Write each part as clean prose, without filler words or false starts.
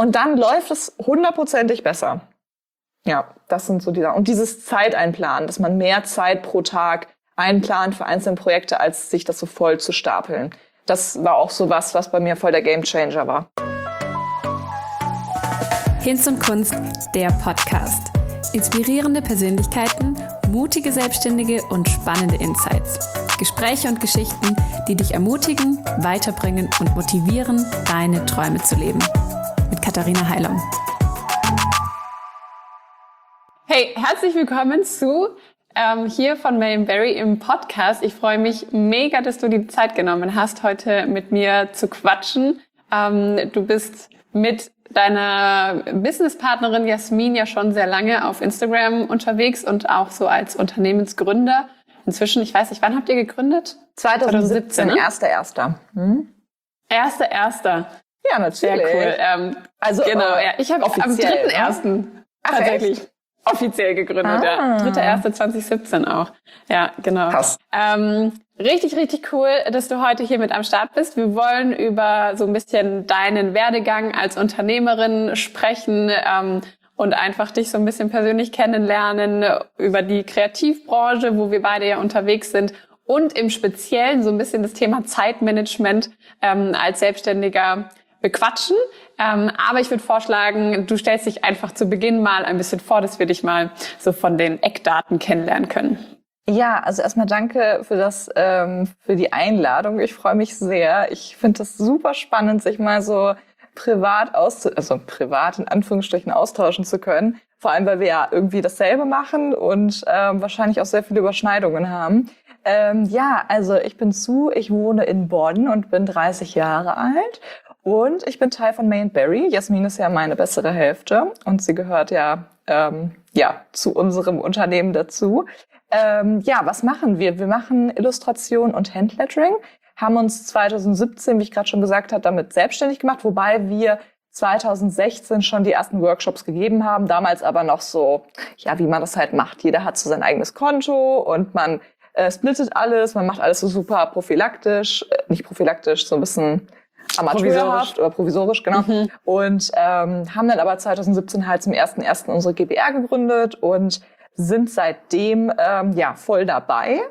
Und dann läuft es 100%ig besser. Ja, das sind so die Sachen. Und dieses Zeiteinplanen, dass man mehr Zeit pro Tag einplant für einzelne Projekte, als sich das so voll zu stapeln. Das war auch so was bei mir voll der Gamechanger war. Hinz und Kunst, der Podcast. Inspirierende Persönlichkeiten, mutige Selbstständige und spannende Insights. Gespräche und Geschichten, die dich ermutigen, weiterbringen und motivieren, deine Träume zu leben. Mit Katharina Heilung. Hey, herzlich willkommen zu hier von Mary Berry im Podcast. Ich freue mich mega, dass du die Zeit genommen hast, heute mit mir zu quatschen. Du bist mit deiner Businesspartnerin Jasmin ja schon sehr lange auf Instagram unterwegs und auch so als Unternehmensgründer. Inzwischen, ich weiß nicht, wann habt ihr gegründet? 2017, ne? 1.1. 1.1. Ja, natürlich. Sehr cool. Also genau, ja, ich habe am 3.1. tatsächlich offiziell gegründet. Ja. 3.1.2017 auch. Ja, genau. Krass. Richtig, richtig cool, dass du heute hier mit am Start bist. Wir wollen über so ein bisschen deinen Werdegang als Unternehmerin sprechen und einfach dich so ein bisschen persönlich kennenlernen, über die Kreativbranche, wo wir beide ja unterwegs sind und im Speziellen so ein bisschen das Thema Zeitmanagement als Selbstständiger bequatschen. Aber ich würde vorschlagen, du stellst dich einfach zu Beginn mal ein bisschen vor, dass wir dich mal so von den Eckdaten kennenlernen können. Ja, also erstmal danke für die Einladung. Ich freue mich sehr. Ich finde das super spannend, sich mal so privat in Anführungsstrichen austauschen zu können. Vor allem, weil wir ja irgendwie dasselbe machen und wahrscheinlich auch sehr viele Überschneidungen haben. Also ich bin ich wohne in Bonn und bin 30 Jahre alt. Und ich bin Teil von Mary Berry. Jasmin ist ja meine bessere Hälfte und sie gehört ja zu unserem Unternehmen dazu. Was machen wir? Wir machen Illustration und Handlettering, haben uns 2017, wie ich gerade schon gesagt habe, damit selbstständig gemacht, wobei wir 2016 schon die ersten Workshops gegeben haben, damals aber noch so, wie man das halt macht. Jeder hat so sein eigenes Konto und man splittet alles, man macht alles so super nicht prophylaktisch, so ein bisschen amateurhaft oder provisorisch, genau. Und haben dann aber 2017 halt zum 1.1. unsere GbR gegründet und sind seitdem voll dabei.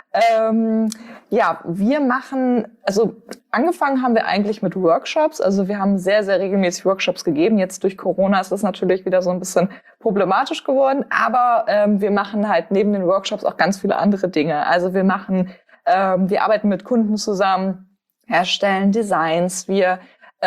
Wir machen, angefangen haben wir eigentlich mit Workshops. Also wir haben sehr, sehr regelmäßig Workshops gegeben. Jetzt durch Corona ist das natürlich wieder so ein bisschen problematisch geworden. Aber wir machen halt neben den Workshops auch ganz viele andere Dinge. Also wir arbeiten mit Kunden zusammen, erstellen Designs, wir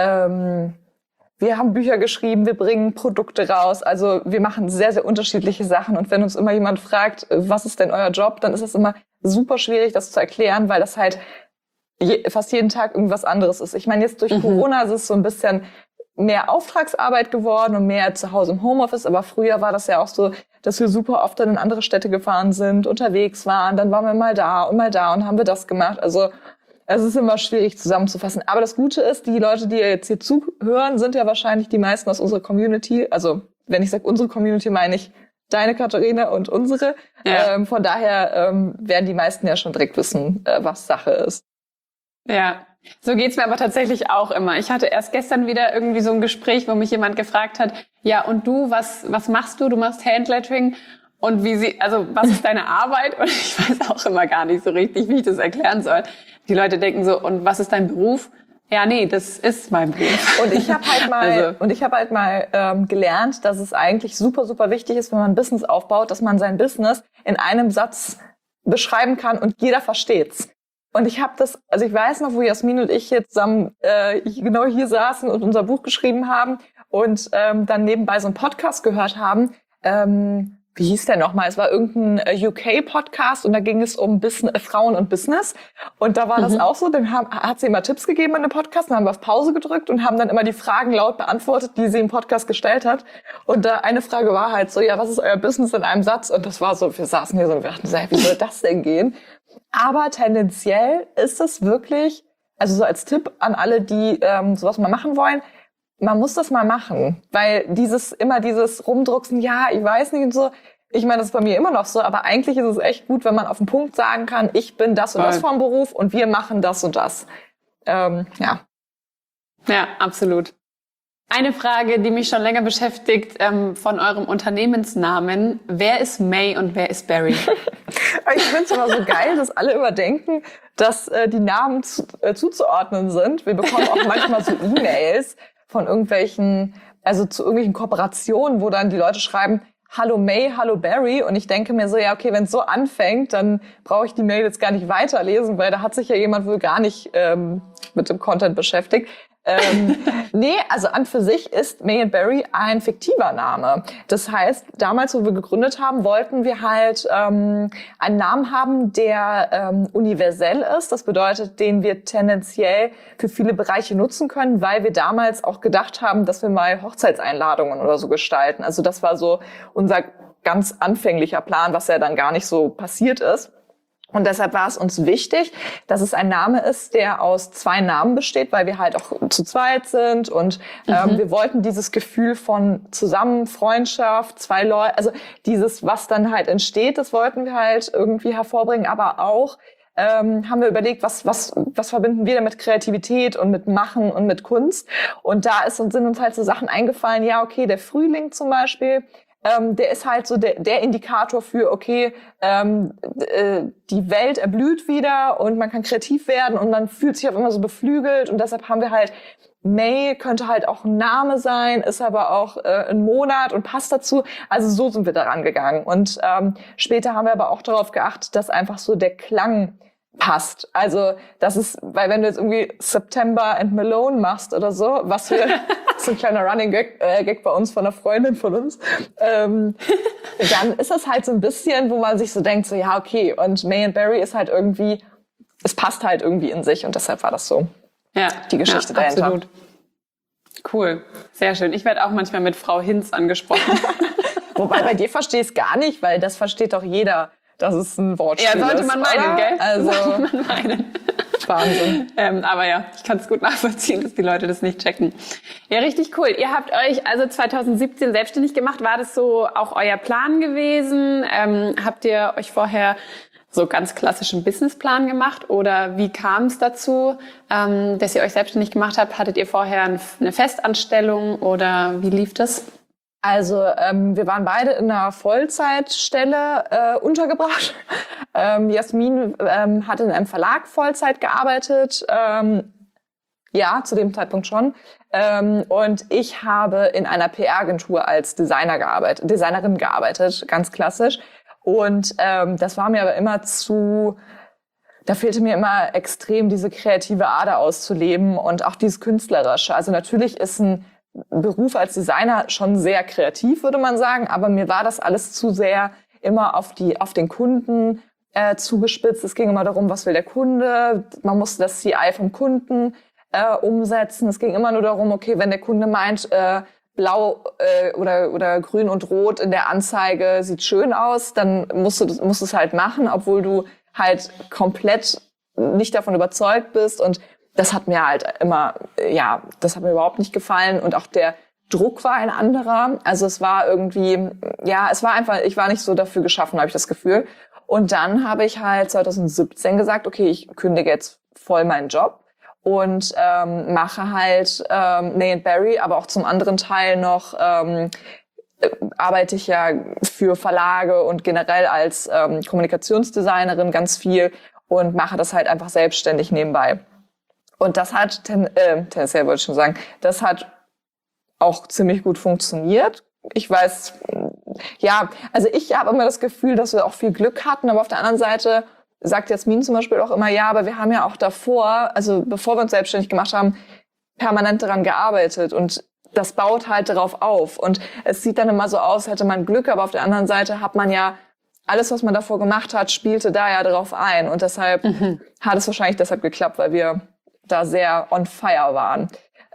haben Bücher geschrieben, wir bringen Produkte raus. Also wir machen sehr, sehr unterschiedliche Sachen. Und wenn uns immer jemand fragt, was ist denn euer Job, dann ist es immer super schwierig, das zu erklären, weil das halt fast jeden Tag irgendwas anderes ist. Ich meine, jetzt durch Corona ist es so ein bisschen mehr Auftragsarbeit geworden und mehr zu Hause im Homeoffice. Aber früher war das ja auch so, dass wir super oft dann in andere Städte gefahren sind, unterwegs waren. Dann waren wir mal da und haben wir das gemacht. Also es ist immer schwierig zusammenzufassen. Aber das Gute ist, die Leute, die jetzt hier zuhören, sind ja wahrscheinlich die meisten aus unserer Community. Also wenn ich sage unsere Community, meine ich deine Katharina und unsere. Ja. Von daher werden die meisten ja schon direkt wissen, was Sache ist. Ja, so geht's mir aber tatsächlich auch immer. Ich hatte erst gestern wieder irgendwie so ein Gespräch, wo mich jemand gefragt hat, ja und du, was machst du? Du machst Handlettering. Und was ist deine Arbeit? Und ich weiß auch immer gar nicht so richtig, wie ich das erklären soll. Die Leute denken so, und was ist dein Beruf? Ja, nee, das ist mein Beruf. Und ich habe halt mal gelernt, dass es eigentlich super, super wichtig ist, wenn man ein Business aufbaut, dass man sein Business in einem Satz beschreiben kann und jeder versteht's. Und ich weiß noch, wo Jasmin und ich jetzt zusammen genau hier saßen und unser Buch geschrieben haben und dann nebenbei so einen Podcast gehört haben. Wie hieß der nochmal? Es war irgendein UK-Podcast und da ging es um Frauen und Business. Und da war das auch so, dann hat sie immer Tipps gegeben in dem Podcast, dann haben wir auf Pause gedrückt und haben dann immer die Fragen laut beantwortet, die sie im Podcast gestellt hat. Und da eine Frage war halt so, was ist euer Business in einem Satz? Und das war so, wir saßen hier so und wir dachten, wie soll das denn gehen? Aber tendenziell ist es wirklich, also so als Tipp an alle, die sowas mal machen wollen, man muss das mal machen, weil dieses Rumdrucksen, ich weiß nicht und so, ich meine, das ist bei mir immer noch so, aber eigentlich ist es echt gut, wenn man auf den Punkt sagen kann, ich bin das und das vom Beruf und wir machen das und das. Ja, absolut. Eine Frage, die mich schon länger beschäftigt, von eurem Unternehmensnamen. Wer ist May und wer ist Barry? Ich finde es immer so geil, dass alle immer denken, dass die Namen zuzuordnen sind. Wir bekommen auch manchmal so E-Mails von irgendwelchen, also zu irgendwelchen Kooperationen, wo dann die Leute schreiben, hallo May, hallo Barry. Und ich denke mir so, ja, okay, wenn es so anfängt, dann brauche ich die Mail jetzt gar nicht weiterlesen, weil da hat sich ja jemand wohl gar nicht mit dem Content beschäftigt. Nee, also an für sich ist May and Barry ein fiktiver Name. Das heißt, damals, wo wir gegründet haben, wollten wir halt einen Namen haben, der universell ist. Das bedeutet, den wir tendenziell für viele Bereiche nutzen können, weil wir damals auch gedacht haben, dass wir mal Hochzeitseinladungen oder so gestalten. Also das war so unser ganz anfänglicher Plan, was ja dann gar nicht so passiert ist. Und deshalb war es uns wichtig, dass es ein Name ist, der aus 2 Namen besteht, weil wir halt auch zu zweit sind und wir wollten dieses Gefühl von zusammen, Freundschaft, 2 Leute, also dieses, was dann halt entsteht, das wollten wir halt irgendwie hervorbringen, aber auch haben wir überlegt, was verbinden wir denn mit Kreativität und mit Machen und mit Kunst. Und da sind uns halt so Sachen eingefallen, ja okay, der Frühling zum Beispiel, der ist halt so der Indikator für, okay, die Welt erblüht wieder und man kann kreativ werden und man fühlt sich auf immer so beflügelt und deshalb haben wir halt, May könnte halt auch ein Name sein, ist aber auch ein Monat und passt dazu. Also so sind wir daran gegangen. Und später haben wir aber auch darauf geachtet, dass einfach so der Klang passt. Also das ist, weil wenn du jetzt irgendwie September and Malone machst oder so, was wir, das ist ein kleiner Running Gag bei uns von einer Freundin von uns, dann ist das halt so ein bisschen, wo man sich so denkt, so ja okay, und May and Barry ist halt irgendwie, es passt halt irgendwie in sich und deshalb war das so die Geschichte dahinter. Absolut. Cool, sehr schön. Ich werde auch manchmal mit Frau Hinz angesprochen. Wobei bei dir verstehe ich es gar nicht, weil das versteht doch jeder. Das ist ein Wortspiel. Ja, sollte man meinen, gell? Also, sollte man meinen. Wahnsinn. Aber ja, ich kann es gut nachvollziehen, dass die Leute das nicht checken. Ja, richtig cool. Ihr habt euch also 2017 selbstständig gemacht. War das so auch euer Plan gewesen? Habt ihr euch vorher so ganz klassischen Businessplan gemacht? Oder wie kam es dazu, dass ihr euch selbstständig gemacht habt? Hattet ihr vorher eine Festanstellung oder wie lief das? Also wir waren beide in einer Vollzeitstelle untergebracht. Jasmin hat in einem Verlag Vollzeit gearbeitet, ja, zu dem Zeitpunkt schon. Und ich habe in einer PR-Agentur als Designerin gearbeitet, ganz klassisch. Und das war mir aber immer da fehlte mir immer extrem diese kreative Ader auszuleben und auch dieses Künstlerische. Also natürlich ist ein Beruf als Designer schon sehr kreativ, würde man sagen, aber mir war das alles zu sehr immer auf den Kunden zugespitzt. Es ging immer darum, was will der Kunde? Man musste das CI vom Kunden umsetzen. Es ging immer nur darum, okay, wenn der Kunde meint, blau oder grün und rot in der Anzeige sieht schön aus, dann musst du es halt machen, obwohl du halt komplett nicht davon überzeugt bist. Und das hat mir halt immer, das hat mir überhaupt nicht gefallen. Und auch der Druck war ein anderer. Also es war irgendwie, es war einfach, ich war nicht so dafür geschaffen, habe ich das Gefühl. Und dann habe ich halt 2017 gesagt, okay, ich kündige jetzt voll meinen Job und mache halt May and Barry, aber auch zum anderen Teil noch arbeite ich ja für Verlage und generell als Kommunikationsdesignerin ganz viel und mache das halt einfach selbstständig nebenbei. Und das hat, tendenziell wollte ich schon sagen, das hat auch ziemlich gut funktioniert. Ich weiß, also ich habe immer das Gefühl, dass wir auch viel Glück hatten, aber auf der anderen Seite sagt Jasmin zum Beispiel auch immer, ja, aber wir haben ja auch davor, also bevor wir uns selbstständig gemacht haben, permanent daran gearbeitet und das baut halt darauf auf. Und es sieht dann immer so aus, hätte man Glück, aber auf der anderen Seite hat man ja alles, was man davor gemacht hat, spielte da ja drauf ein. Und deshalb hat es wahrscheinlich deshalb geklappt, weil wir da sehr on fire waren.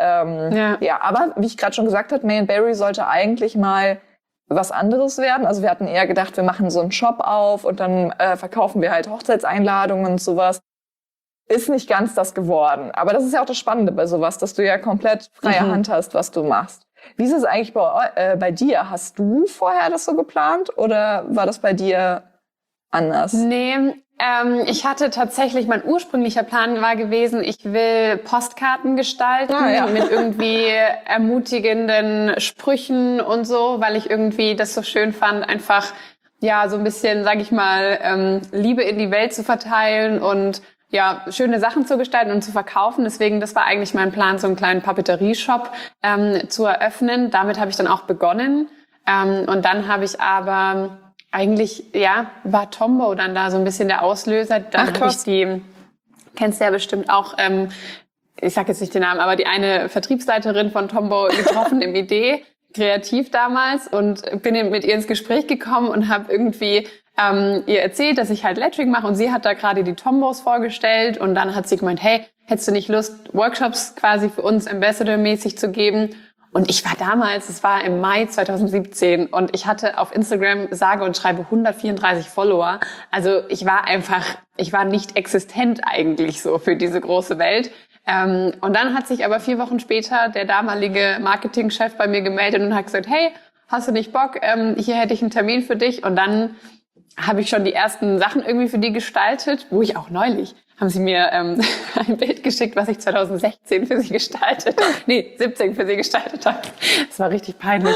Aber wie ich gerade schon gesagt habe, May and Barry sollte eigentlich mal was anderes werden. Also wir hatten eher gedacht, wir machen so einen Shop auf und dann verkaufen wir halt Hochzeitseinladungen und sowas. Ist nicht ganz das geworden. Aber das ist ja auch das Spannende bei sowas, dass du ja komplett freie Hand hast, was du machst. Wie ist es eigentlich bei dir? Hast du vorher das so geplant oder war das bei dir anders? Nee, Ich hatte tatsächlich, mein ursprünglicher Plan war gewesen, ich will Postkarten gestalten mit irgendwie ermutigenden Sprüchen und so, weil ich irgendwie das so schön fand, einfach ja so ein bisschen, sag ich mal, Liebe in die Welt zu verteilen und ja schöne Sachen zu gestalten und zu verkaufen. Deswegen, das war eigentlich mein Plan, so einen kleinen Papeterie-Shop zu eröffnen. Damit habe ich dann auch begonnen. Und dann habe ich aber eigentlich, ja, war Tombow dann da so ein bisschen der Auslöser. Dann habe ich die, kennst du ja bestimmt auch, ich sag jetzt nicht den Namen, aber die eine Vertriebsleiterin von Tombow getroffen im Idee, kreativ damals, und bin mit ihr ins Gespräch gekommen und habe irgendwie ihr erzählt, dass ich halt Lettering mache, und sie hat da gerade die Tombows vorgestellt, und dann hat sie gemeint, hey, hättest du nicht Lust, Workshops quasi für uns Ambassador-mäßig zu geben? Und ich war damals, es war im Mai 2017, und ich hatte auf Instagram sage und schreibe 134 Follower. Also ich war nicht existent eigentlich so für diese große Welt. Und dann hat sich aber 4 Wochen später der damalige Marketingchef bei mir gemeldet und hat gesagt, hey, hast du nicht Bock? Hier hätte ich einen Termin für dich. Und dann habe ich schon die ersten Sachen irgendwie für die gestaltet, wo ich auch neulich haben sie mir ein Bild geschickt, was ich 2016 für sie gestaltet habe. Nee, 17 für sie gestaltet habe. Das war richtig peinlich.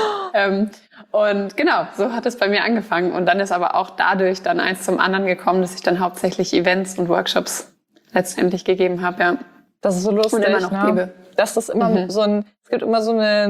Und genau, so hat es bei mir angefangen. Und dann ist aber auch dadurch dann eins zum anderen gekommen, dass ich dann hauptsächlich Events und Workshops letztendlich gegeben habe, ja. Das ist so lustig, und immer noch gebe. Dass das immer es gibt immer so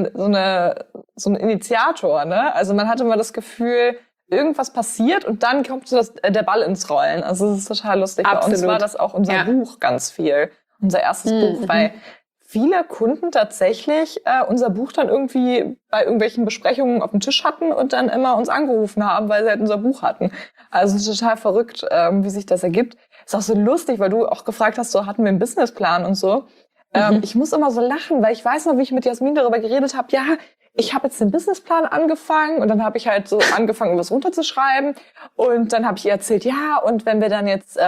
einen Initiator, ne? Also man hat immer das Gefühl, irgendwas passiert und dann kommt so der Ball ins Rollen. Also es ist total lustig. Absolut. Bei uns war das auch unser Buch ganz viel. Unser erstes Buch, weil viele Kunden tatsächlich unser Buch dann irgendwie bei irgendwelchen Besprechungen auf dem Tisch hatten und dann immer uns angerufen haben, weil sie halt unser Buch hatten. Also es ist total verrückt, wie sich das ergibt. Ist auch so lustig, weil du auch gefragt hast, so hatten wir einen Businessplan und so. Ich muss immer so lachen, weil ich weiß noch, wie ich mit Jasmin darüber geredet habe, ja, ich habe jetzt den Businessplan angefangen, und dann habe ich halt so angefangen, was runterzuschreiben, und dann habe ich ihr erzählt, ja, und wenn wir dann jetzt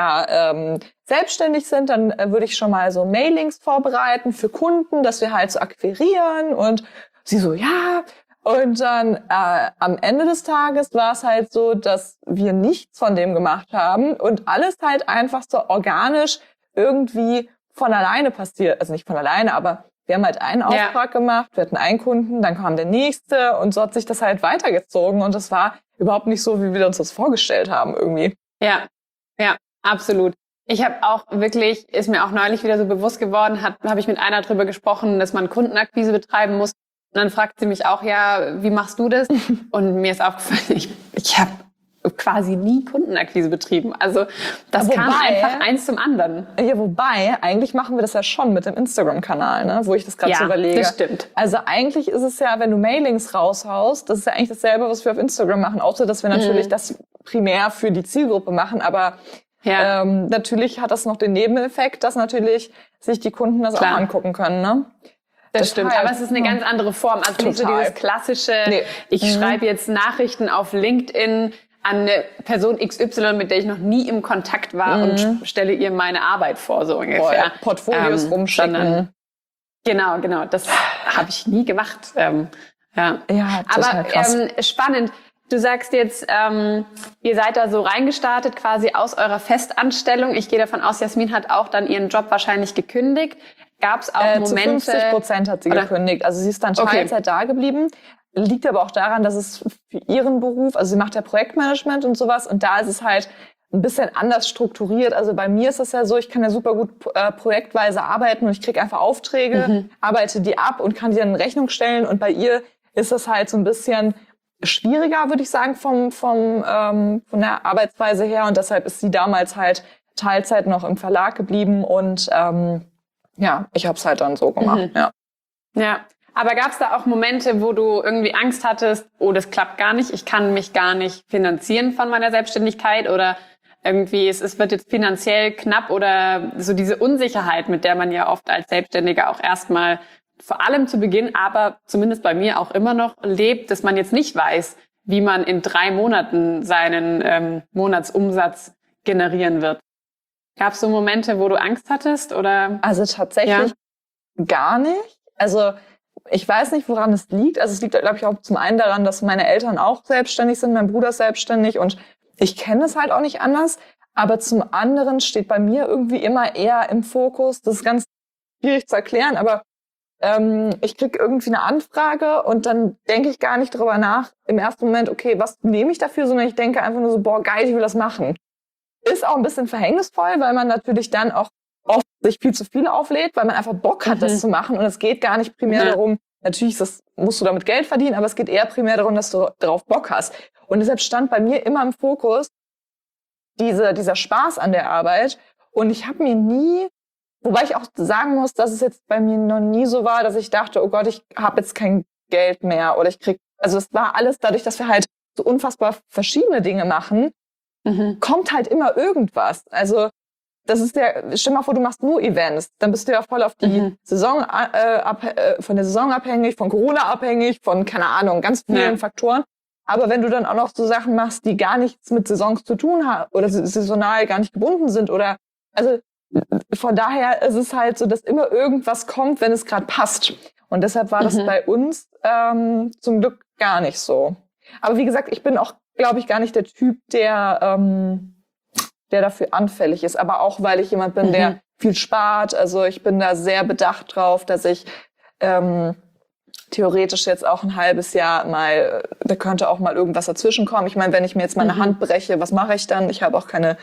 selbstständig sind, dann würde ich schon mal so Mailings vorbereiten für Kunden, dass wir halt so akquirieren, und sie so, ja. Und dann am Ende des Tages war es halt so, dass wir nichts von dem gemacht haben und alles halt einfach so organisch irgendwie von alleine passiert. Also nicht von alleine, aber wir haben halt einen Auftrag gemacht, wir hatten einen Kunden, dann kam der nächste, und so hat sich das halt weitergezogen, und das war überhaupt nicht so, wie wir uns das vorgestellt haben irgendwie. Ja, absolut. Ich habe auch wirklich, ist mir auch neulich wieder so bewusst geworden, habe ich mit einer drüber gesprochen, dass man Kundenakquise betreiben muss. Und dann fragt sie mich auch, ja, wie machst du das? Und mir ist aufgefallen, ich habe quasi nie Kundenakquise betrieben. Also das kam einfach eins zum anderen. Ja, wobei, eigentlich machen wir das ja schon mit dem Instagram-Kanal, ne? Wo ich das gerade so überlege. Das stimmt. Also eigentlich ist es ja, wenn du Mailings raushaust, das ist ja eigentlich dasselbe, was wir auf Instagram machen, außer dass wir natürlich das primär für die Zielgruppe machen, aber natürlich hat das noch den Nebeneffekt, dass natürlich sich die Kunden das auch angucken können, ne? Das stimmt, aber es ist eine ganz andere Form. Also nicht so dieses klassische, ich schreibe jetzt Nachrichten auf LinkedIn an eine Person XY, mit der ich noch nie im Kontakt war, und stelle ihr meine Arbeit vor, so ungefähr. Portfolios rumschicken. Genau, das habe ich nie gemacht. Ja, aber krass. Spannend. Du sagst jetzt, ihr seid da so reingestartet, quasi aus eurer Festanstellung. Ich gehe davon aus, Jasmin hat auch dann ihren Job wahrscheinlich gekündigt. Gab es auch Momente? Zu 50% hat sie gekündigt. Also sie ist dann Teilzeit da geblieben. Liegt aber auch daran, dass es für ihren Beruf, also sie macht ja Projektmanagement und sowas, und da ist es halt ein bisschen anders strukturiert. Also bei mir ist das ja so, ich kann ja super gut projektweise arbeiten, und ich kriege einfach Aufträge, arbeite die ab und kann die dann in Rechnung stellen. Und bei ihr ist das halt so ein bisschen schwieriger, würde ich sagen, von der Arbeitsweise her. Und deshalb ist sie damals halt Teilzeit noch im Verlag geblieben, und ich habe es halt dann so gemacht. Ja. Aber gab es da auch Momente, wo du irgendwie Angst hattest, oh, das klappt gar nicht, ich kann mich gar nicht finanzieren von meiner Selbstständigkeit, oder irgendwie es wird jetzt finanziell knapp, oder so diese Unsicherheit, mit der man ja oft als Selbstständiger auch erstmal vor allem zu Beginn, aber zumindest bei mir auch immer noch lebt, dass man jetzt nicht weiß, wie man in 3 Monaten seinen Monatsumsatz generieren wird. Gab es so Momente, wo du Angst hattest, oder? Also tatsächlich gar nicht. Also ich weiß nicht, woran es liegt. Also es liegt, glaube ich, auch zum einen daran, dass meine Eltern auch selbstständig sind, mein Bruder ist selbstständig, und ich kenne es halt auch nicht anders. Aber zum anderen steht bei mir irgendwie immer eher im Fokus, das ist ganz schwierig zu erklären, aber ich krieg irgendwie eine Anfrage und dann denke ich gar nicht darüber nach im ersten Moment, okay, was nehme ich dafür, sondern ich denke einfach nur so, boah, geil, ich will das machen. Ist auch ein bisschen verhängnisvoll, weil man natürlich dann auch oft sich viel zu viel auflädt, weil man einfach Bock hat, das zu machen und es geht gar nicht primär darum, natürlich musst du damit Geld verdienen, aber es geht eher primär darum, dass du darauf Bock hast. Und deshalb stand bei mir immer im Fokus dieser Spaß an der Arbeit und ich habe mir nie, wobei ich auch sagen muss, dass es jetzt bei mir noch nie so war, dass ich dachte, oh Gott, ich habe jetzt kein Geld mehr oder also es war alles dadurch, dass wir halt so unfassbar verschiedene Dinge machen, kommt halt immer irgendwas. Also das ist stell mal vor, du machst nur Events, dann bist du ja voll auf die Saison, von der Saison abhängig, von Corona abhängig, von, keine Ahnung, ganz vielen Faktoren. Aber wenn du dann auch noch so Sachen machst, die gar nichts mit Saisons zu tun haben oder saisonal gar nicht gebunden sind also von daher ist es halt so, dass immer irgendwas kommt, wenn es gerade passt. Und deshalb war das bei uns zum Glück gar nicht so. Aber wie gesagt, ich bin auch, glaube ich, gar nicht der Typ, der dafür anfällig ist. Aber auch, weil ich jemand bin, der viel spart. Also ich bin da sehr bedacht drauf, dass ich theoretisch jetzt auch ein halbes Jahr da könnte auch mal irgendwas dazwischen kommen. Ich meine, wenn ich mir jetzt meine Hand breche, was mache ich dann? Ich habe auch keine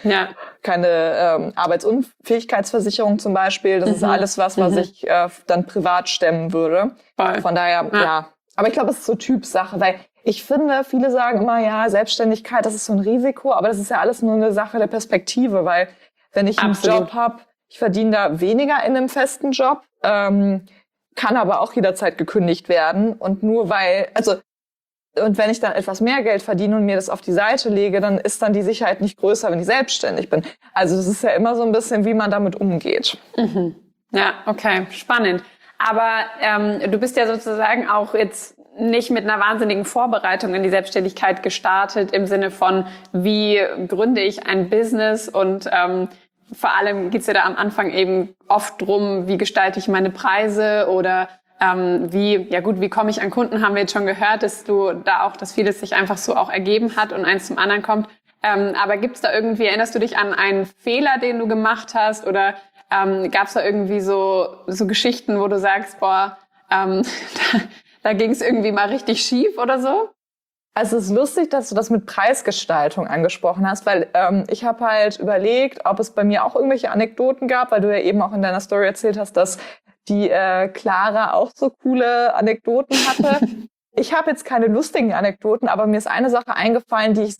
Arbeitsunfähigkeitsversicherung zum Beispiel. Das ist alles was ich dann privat stemmen würde. Voll. Von daher, ja. Aber ich glaube, es ist so Typsache, weil ich finde, viele sagen immer, ja, Selbstständigkeit, das ist so ein Risiko, aber das ist ja alles nur eine Sache der Perspektive, weil wenn ich einen Job habe, ich verdiene da weniger in einem festen Job, kann aber auch jederzeit gekündigt werden und und wenn ich dann etwas mehr Geld verdiene und mir das auf die Seite lege, dann ist dann die Sicherheit nicht größer, wenn ich selbstständig bin. Also das ist ja immer so ein bisschen, wie man damit umgeht. Ja, okay, spannend. Aber du bist ja sozusagen auch jetzt nicht mit einer wahnsinnigen Vorbereitung in die Selbstständigkeit gestartet, im Sinne von, wie gründe ich ein Business und vor allem geht's ja da am Anfang eben oft drum, wie gestalte ich meine Preise oder wie komme ich an Kunden, haben wir jetzt schon gehört, dass vieles sich einfach so auch ergeben hat und eins zum anderen kommt. Aber gibt's da irgendwie, erinnerst du dich an einen Fehler, den du gemacht hast oder gab's da irgendwie so Geschichten, wo du sagst, boah, da ging's irgendwie mal richtig schief oder so? Also es ist lustig, dass du das mit Preisgestaltung angesprochen hast, weil ich habe halt überlegt, ob es bei mir auch irgendwelche Anekdoten gab, weil du ja eben auch in deiner Story erzählt hast, dass die Clara auch so coole Anekdoten hatte. Ich habe jetzt keine lustigen Anekdoten, aber mir ist eine Sache eingefallen, die ich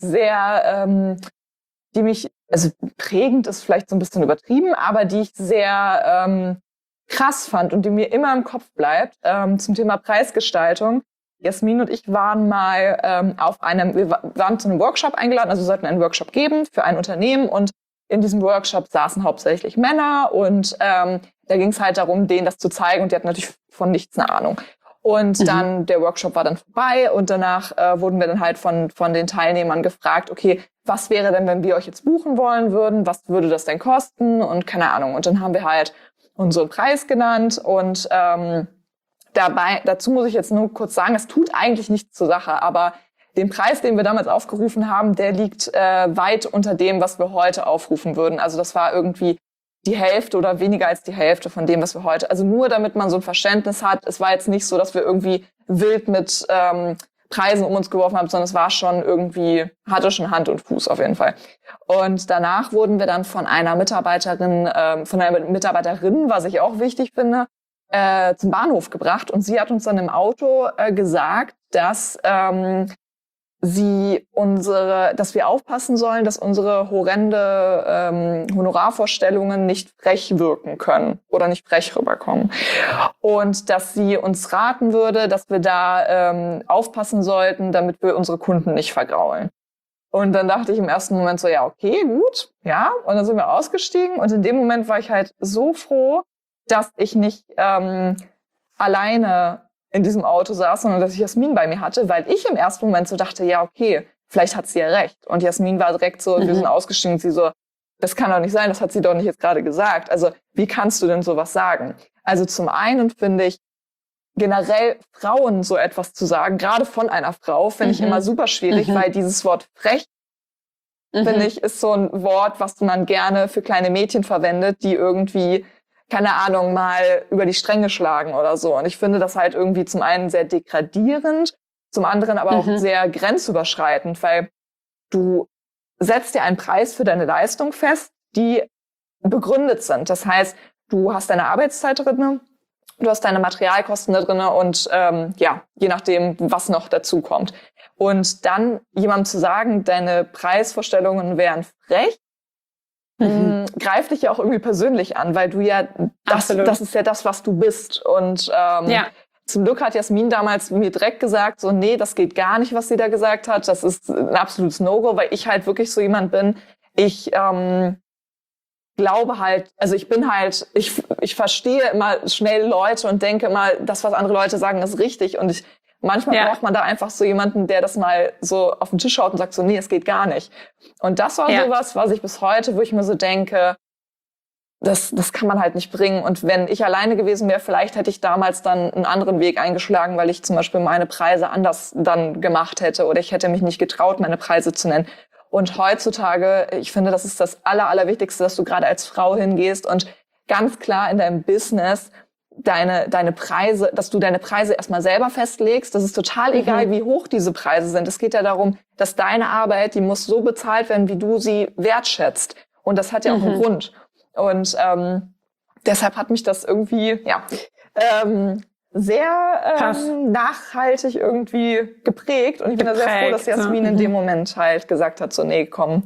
also prägend ist vielleicht so ein bisschen übertrieben, aber die ich sehr krass fand und die mir immer im Kopf bleibt, zum Thema Preisgestaltung. Jasmin und ich waren mal wir waren zu einem Workshop eingeladen, also wir sollten einen Workshop geben für ein Unternehmen und in diesem Workshop saßen hauptsächlich Männer und da ging es halt darum, denen das zu zeigen und die hatten natürlich von nichts eine Ahnung. Und dann, der Workshop war dann vorbei und danach wurden wir dann halt von den Teilnehmern gefragt, okay, was wäre denn, wenn wir euch jetzt buchen wollen würden, was würde das denn kosten und keine Ahnung. Und dann haben wir halt unseren Preis genannt und dazu muss ich jetzt nur kurz sagen, es tut eigentlich nichts zur Sache, aber den Preis, den wir damals aufgerufen haben, der liegt weit unter dem, was wir heute aufrufen würden. Also das war irgendwie die Hälfte oder weniger als die Hälfte von dem, was wir heute, also nur damit man so ein Verständnis hat. Es war jetzt nicht so, dass wir irgendwie wild mit Preisen um uns geworfen haben, sondern es war schon irgendwie, hatte schon Hand und Fuß auf jeden Fall. Und danach wurden wir dann von einer Mitarbeiterin, was ich auch wichtig finde, zum Bahnhof gebracht und sie hat uns dann im Auto gesagt, dass wir aufpassen sollen, dass unsere horrende Honorarvorstellungen nicht frech wirken können oder nicht frech rüberkommen. Und dass sie uns raten würde, dass wir da aufpassen sollten, damit wir unsere Kunden nicht vergraulen. Und dann dachte ich im ersten Moment so, ja, okay, gut, ja. Und dann sind wir ausgestiegen und in dem Moment war ich halt so froh, dass ich nicht alleine in diesem Auto saß, sondern dass ich Jasmin bei mir hatte, weil ich im ersten Moment so dachte, ja, okay, vielleicht hat sie ja recht. Und Jasmin war direkt so, wir sind ausgestiegen und sie so, das kann doch nicht sein, das hat sie doch nicht jetzt gerade gesagt. Also wie kannst du denn sowas sagen? Also zum einen finde ich, generell Frauen so etwas zu sagen, gerade von einer Frau, finde ich immer super schwierig, weil dieses Wort frech finde ich, ist so ein Wort, was man gerne für kleine Mädchen verwendet, die irgendwie, keine Ahnung, mal über die Stränge schlagen oder so. Und ich finde das halt irgendwie zum einen sehr degradierend, zum anderen aber auch sehr grenzüberschreitend, weil du setzt dir einen Preis für deine Leistung fest, die begründet sind. Das heißt, du hast deine Arbeitszeit drin, du hast deine Materialkosten da drin und je nachdem, was noch dazu kommt. Und dann jemandem zu sagen, deine Preisvorstellungen wären frech, greift dich ja auch irgendwie persönlich an, weil du ja, das ist ja das, was du bist. Und zum Glück hat Jasmin damals mir direkt gesagt, so, nee, das geht gar nicht, was sie da gesagt hat. Das ist ein absolutes No-Go, weil ich halt wirklich so jemand bin. Ich glaube halt, also ich bin halt, ich verstehe immer schnell Leute und denke immer, das, was andere Leute sagen, ist richtig. Und manchmal braucht man da einfach so jemanden, der das mal so auf den Tisch schaut und sagt so, nee, es geht gar nicht. Und das war sowas, was ich bis heute, wo ich mir so denke, das kann man halt nicht bringen. Und wenn ich alleine gewesen wäre, vielleicht hätte ich damals dann einen anderen Weg eingeschlagen, weil ich zum Beispiel meine Preise anders dann gemacht hätte oder ich hätte mich nicht getraut, meine Preise zu nennen. Und heutzutage, ich finde, das ist das Allerwichtigste, dass du gerade als Frau hingehst und ganz klar in deinem Business deine Preise, dass du deine Preise erstmal selber festlegst. Das ist total egal, wie hoch diese Preise sind. Es geht ja darum, dass deine Arbeit, die muss so bezahlt werden, wie du sie wertschätzt. Und das hat ja auch einen Grund. Und deshalb hat mich das irgendwie sehr nachhaltig irgendwie geprägt. Und ich bin da sehr froh, dass Jasmin in dem Moment halt gesagt hat, so nee, komm,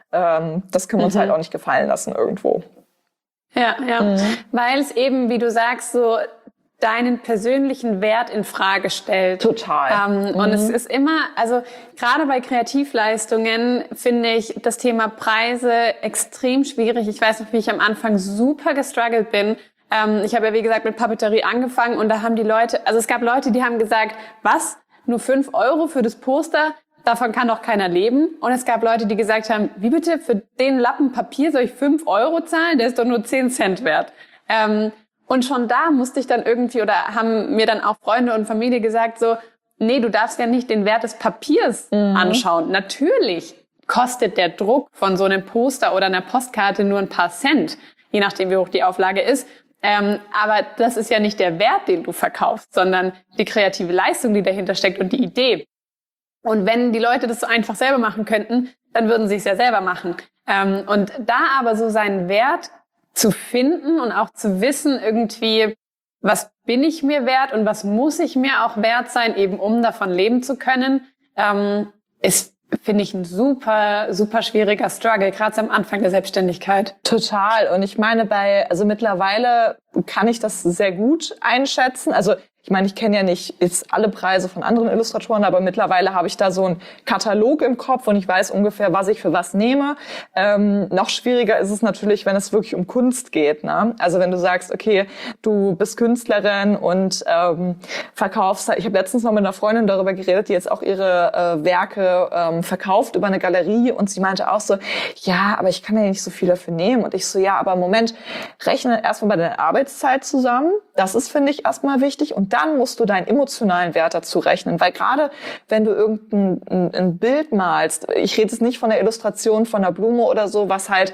das können wir uns halt auch nicht gefallen lassen irgendwo. Ja, weil es eben, wie du sagst, so deinen persönlichen Wert in Frage stellt. Total. Und es ist immer, also gerade bei Kreativleistungen finde ich das Thema Preise extrem schwierig. Ich weiß noch, wie ich am Anfang super gestruggelt bin. Ich habe ja, wie gesagt, mit Papeterie angefangen und da haben die Leute, also es gab Leute, die haben gesagt, was, nur 5 € für das Poster? Davon kann doch keiner leben. Und es gab Leute, die gesagt haben, wie bitte, für den Lappen Papier soll ich 5 € zahlen? Der ist doch nur 10 Cent wert. Und schon da musste ich dann irgendwie, oder haben mir dann auch Freunde und Familie gesagt, so, nee, du darfst ja nicht den Wert des Papiers anschauen. Natürlich kostet der Druck von so einem Poster oder einer Postkarte nur ein paar Cent, je nachdem, wie hoch die Auflage ist. Aber das ist ja nicht der Wert, den du verkaufst, sondern die kreative Leistung, die dahinter steckt und die Idee. Und wenn die Leute das so einfach selber machen könnten, dann würden sie es ja selber machen. Und da aber so seinen Wert zu finden und auch zu wissen irgendwie, was bin ich mir wert und was muss ich mir auch wert sein, eben um davon leben zu können, ist, finde ich, ein super, super schwieriger Struggle, gerade am Anfang der Selbstständigkeit. Total. Und ich meine, also mittlerweile kann ich das sehr gut einschätzen. Also ich meine, ich kenne ja nicht jetzt alle Preise von anderen Illustratoren, aber mittlerweile habe ich da so einen Katalog im Kopf und ich weiß ungefähr, was ich für was nehme. Noch schwieriger ist es natürlich, wenn es wirklich um Kunst geht, ne? Also wenn du sagst, okay, du bist Künstlerin und verkaufst, ich habe letztens noch mit einer Freundin darüber geredet, die jetzt auch ihre Werke verkauft über eine Galerie und sie meinte auch so, ja, aber ich kann ja nicht so viel dafür nehmen. Und ich so, ja, aber Moment, rechne erstmal bei deiner Arbeitszeit zusammen. Das ist, finde ich, erstmal wichtig. Und dann musst du deinen emotionalen Wert dazu rechnen. Weil gerade, wenn du irgendein Bild malst, ich rede jetzt nicht von der Illustration von einer Blume oder so,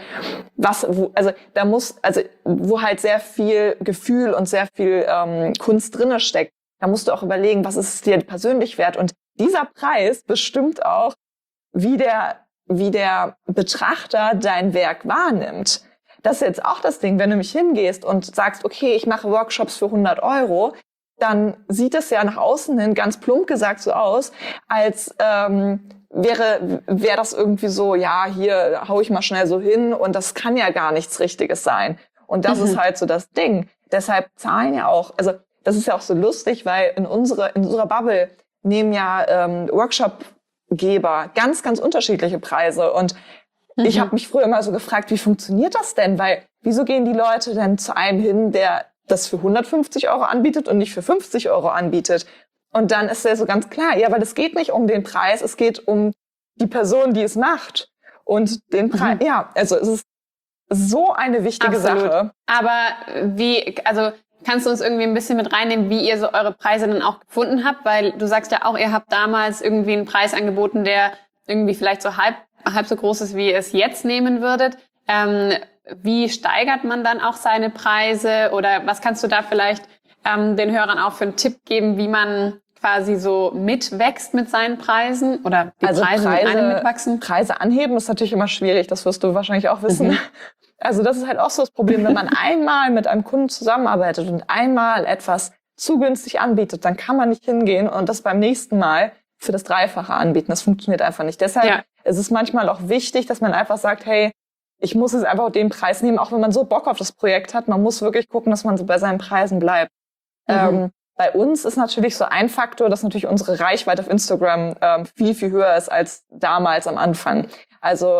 wo halt sehr viel Gefühl und sehr viel Kunst drinne steckt. Da musst du auch überlegen, was ist es dir persönlich wert? Und dieser Preis bestimmt auch, wie der Betrachter dein Werk wahrnimmt. Das ist jetzt auch das Ding, wenn du mich hingehst und sagst, okay, ich mache Workshops für 100 €, dann sieht es ja nach außen hin ganz plump gesagt so aus, als wäre das irgendwie so, ja, hier hau ich mal schnell so hin und das kann ja gar nichts Richtiges sein. Und das ist halt so das Ding. Deshalb zahlen ja auch, also das ist ja auch so lustig, weil in unserer Bubble nehmen ja Workshopgeber ganz, ganz unterschiedliche Preise. Und ich habe mich früher immer so gefragt, wie funktioniert das denn? Weil wieso gehen die Leute denn zu einem hin, der das für 150 € anbietet und nicht für 50 € anbietet? Und dann ist ja so ganz klar, ja, weil es geht nicht um den Preis, es geht um die Person, die es macht. Und den Preis, ja, also es ist so eine wichtige Sache. Aber kannst du uns irgendwie ein bisschen mit reinnehmen, wie ihr so eure Preise dann auch gefunden habt? Weil du sagst ja auch, ihr habt damals irgendwie einen Preis angeboten, der irgendwie vielleicht so halb so groß ist, wie ihr es jetzt nehmen würdet. Wie steigert man dann auch seine Preise? Oder was kannst du da vielleicht den Hörern auch für einen Tipp geben, wie man quasi so mitwächst mit seinen Preisen oder die Preise mit einem mitwachsen? Preise anheben ist natürlich immer schwierig, das wirst du wahrscheinlich auch wissen. Also das ist halt auch so das Problem, wenn man einmal mit einem Kunden zusammenarbeitet und einmal etwas zu günstig anbietet, dann kann man nicht hingehen und das beim nächsten Mal für das Dreifache anbieten. Das funktioniert einfach nicht. Deshalb ist es manchmal auch wichtig, dass man einfach sagt, hey, ich muss jetzt einfach den Preis nehmen, auch wenn man so Bock auf das Projekt hat. Man muss wirklich gucken, dass man so bei seinen Preisen bleibt. Bei uns ist natürlich so ein Faktor, dass natürlich unsere Reichweite auf Instagram viel, viel höher ist als damals am Anfang. Also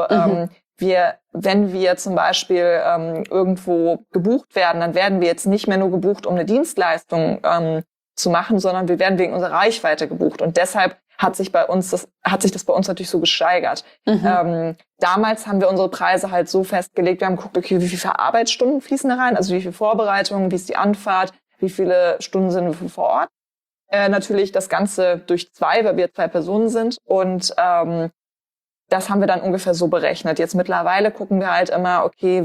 wenn wir zum Beispiel irgendwo gebucht werden, dann werden wir jetzt nicht mehr nur gebucht, um eine Dienstleistung zu machen, sondern wir werden wegen unserer Reichweite gebucht. Und deshalb hat sich das bei uns natürlich so gesteigert. Damals haben wir unsere Preise halt so festgelegt, wir haben geguckt, okay, wie viele Arbeitsstunden fließen da rein, also wie viel Vorbereitung, wie ist die Anfahrt, wie viele Stunden sind wir vor Ort. Natürlich das Ganze durch 2, weil wir 2 Personen sind. Und das haben wir dann ungefähr so berechnet. Jetzt mittlerweile gucken wir halt immer, okay,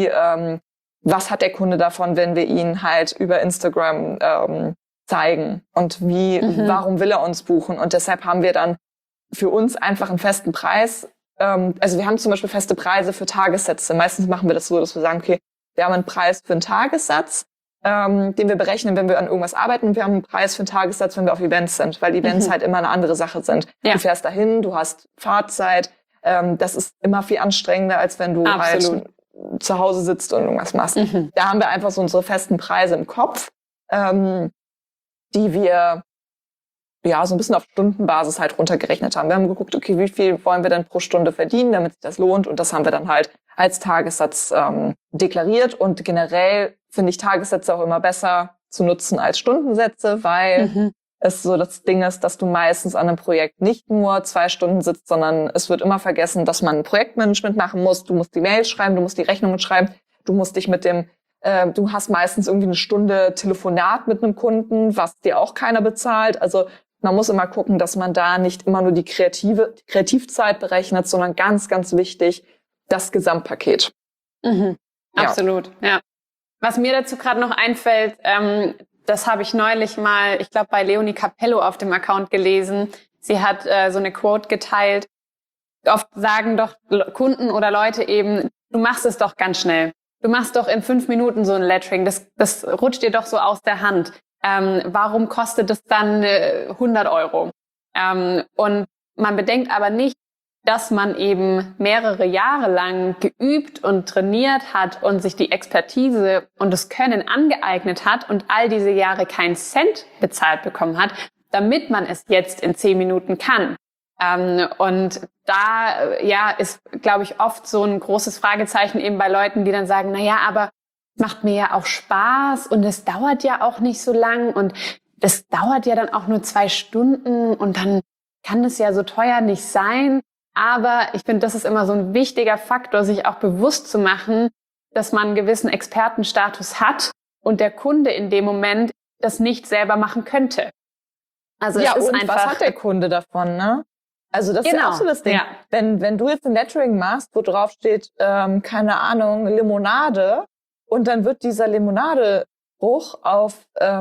was hat der Kunde davon, wenn wir ihn halt über Instagram zeigen und warum will er uns buchen? Und deshalb haben wir dann für uns einfach einen festen Preis. Also wir haben zum Beispiel feste Preise für Tagessätze. Meistens machen wir das so, dass wir sagen, okay, wir haben einen Preis für einen Tagessatz, den wir berechnen, wenn wir an irgendwas arbeiten. Und wir haben einen Preis für einen Tagessatz, wenn wir auf Events sind, weil Events halt immer eine andere Sache sind. Ja. Du fährst dahin, du hast Fahrzeit. Das ist immer viel anstrengender, als wenn du halt zu Hause sitzt und irgendwas machst. Da haben wir einfach so unsere festen Preise im Kopf, die wir so ein bisschen auf Stundenbasis halt runtergerechnet haben. Wir haben geguckt, okay, wie viel wollen wir denn pro Stunde verdienen, damit sich das lohnt. Und das haben wir dann halt als Tagessatz deklariert. Und generell finde ich Tagessätze auch immer besser zu nutzen als Stundensätze, weil es so das Ding ist, dass du meistens an einem Projekt nicht nur 2 Stunden sitzt, sondern es wird immer vergessen, dass man ein Projektmanagement machen muss. Du musst die Mails schreiben, du musst die Rechnungen schreiben, du musst dich du hast meistens irgendwie eine Stunde Telefonat mit einem Kunden, was dir auch keiner bezahlt. Also man muss immer gucken, dass man da nicht immer nur die Kreativzeit berechnet, sondern ganz, ganz wichtig, das Gesamtpaket. Absolut, ja. Was mir dazu gerade noch einfällt, das habe ich neulich mal, ich glaube, bei Leonie Capello auf dem Account gelesen. Sie hat so eine Quote geteilt. Oft sagen doch Kunden oder Leute eben, du machst es doch ganz schnell. Du machst doch in 5 Minuten so ein Lettering. Das rutscht dir doch so aus der Hand. Warum kostet es dann 100 Euro? Und man bedenkt aber nicht, dass man eben mehrere Jahre lang geübt und trainiert hat und sich die Expertise und das Können angeeignet hat und all diese Jahre keinen Cent bezahlt bekommen hat, damit man es jetzt in 10 Minuten kann. Und da ist, glaube ich, oft so ein großes Fragezeichen eben bei Leuten, die dann sagen, aber es macht mir ja auch Spaß und es dauert ja auch nicht so lang und das dauert ja dann auch nur 2 Stunden und dann kann es ja so teuer nicht sein. Aber ich finde, das ist immer so ein wichtiger Faktor, sich auch bewusst zu machen, dass man einen gewissen Expertenstatus hat und der Kunde in dem Moment das nicht selber machen könnte. Also es ist einfach, was hat der Kunde davon, ne? Also das ist ja auch so das Ding. Ja. Wenn du jetzt ein Lettering machst, wo drauf steht, keine Ahnung, Limonade, und dann wird dieser Limonadebruch auf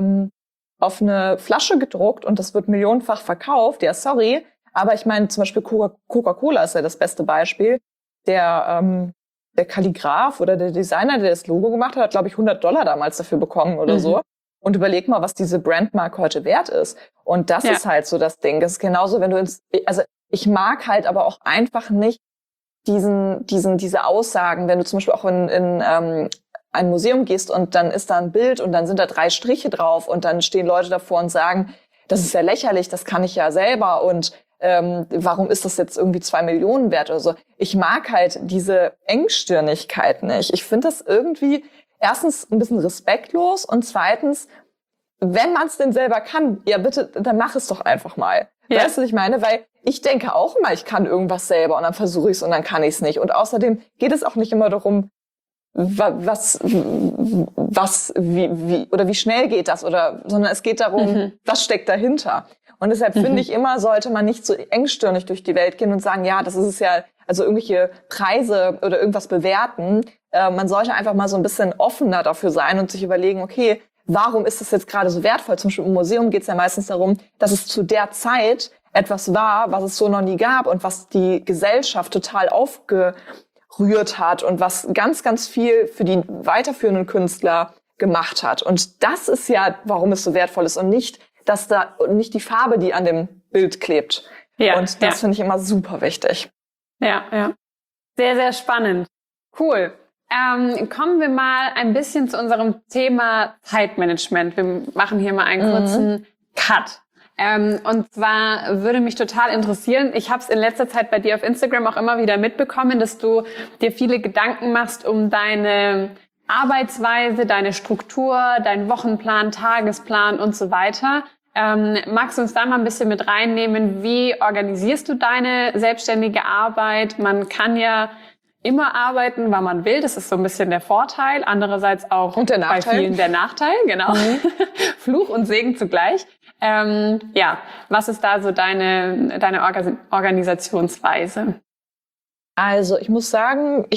eine Flasche gedruckt und das wird millionenfach verkauft, ja sorry, aber ich meine zum Beispiel Coca-Cola ist ja das beste Beispiel. Der Kalligraph oder der Designer, der das Logo gemacht hat glaube ich $100 damals dafür bekommen oder so. Und überleg mal, was diese Brandmarke heute wert ist. Und das ist halt so das Ding. Das ist genauso, wenn du also ich mag halt aber auch einfach nicht diese Aussagen, wenn du zum Beispiel auch in ein Museum gehst und dann ist da ein Bild und dann sind da 3 Striche drauf und dann stehen Leute davor und sagen, das ist ja lächerlich, das kann ich ja selber und warum ist das jetzt irgendwie 2 Millionen wert oder so. Ich mag halt diese Engstirnigkeit nicht. Ich finde das irgendwie erstens ein bisschen respektlos und zweitens, wenn man es denn selber kann, ja bitte, dann mach es doch einfach mal. Ja. Weißt du, was ich meine? Weil ich denke auch immer, ich kann irgendwas selber und dann versuche ich es und dann kann ich es nicht. Und außerdem geht es auch nicht immer darum, wie schnell geht das sondern es geht darum, was steckt dahinter. Und deshalb finde ich immer, sollte man nicht so engstirnig durch die Welt gehen und sagen, ja, das ist es ja also irgendwelche Preise oder irgendwas bewerten. Man sollte einfach mal so ein bisschen offener dafür sein und sich überlegen, okay, warum ist das jetzt gerade so wertvoll? Zum Beispiel im Museum geht es ja meistens darum, dass es zu der Zeit etwas war, was es so noch nie gab und was die Gesellschaft total aufgerührt hat und was ganz, ganz viel für die weiterführenden Künstler gemacht hat. Und das ist ja, warum es so wertvoll ist und nicht die Farbe, die an dem Bild klebt. Ja, und das finde ich immer super wichtig. Ja. Sehr, sehr spannend. Cool. Kommen wir mal ein bisschen zu unserem Thema Zeitmanagement. Wir machen hier mal einen kurzen Cut. Und zwar würde mich total interessieren, ich habe es in letzter Zeit bei dir auf Instagram auch immer wieder mitbekommen, dass du dir viele Gedanken machst um deine Arbeitsweise, deine Struktur, deinen Wochenplan, Tagesplan und so weiter. Magst du uns da mal ein bisschen mit reinnehmen? Wie organisierst du deine selbstständige Arbeit? Man kann ja immer arbeiten, wann man will. Das ist so ein bisschen der Vorteil. Andererseits auch und der Nachteil. Bei vielen der Nachteil, genau. Fluch und Segen zugleich. Was ist da so deine Organisationsweise? Also ich muss sagen,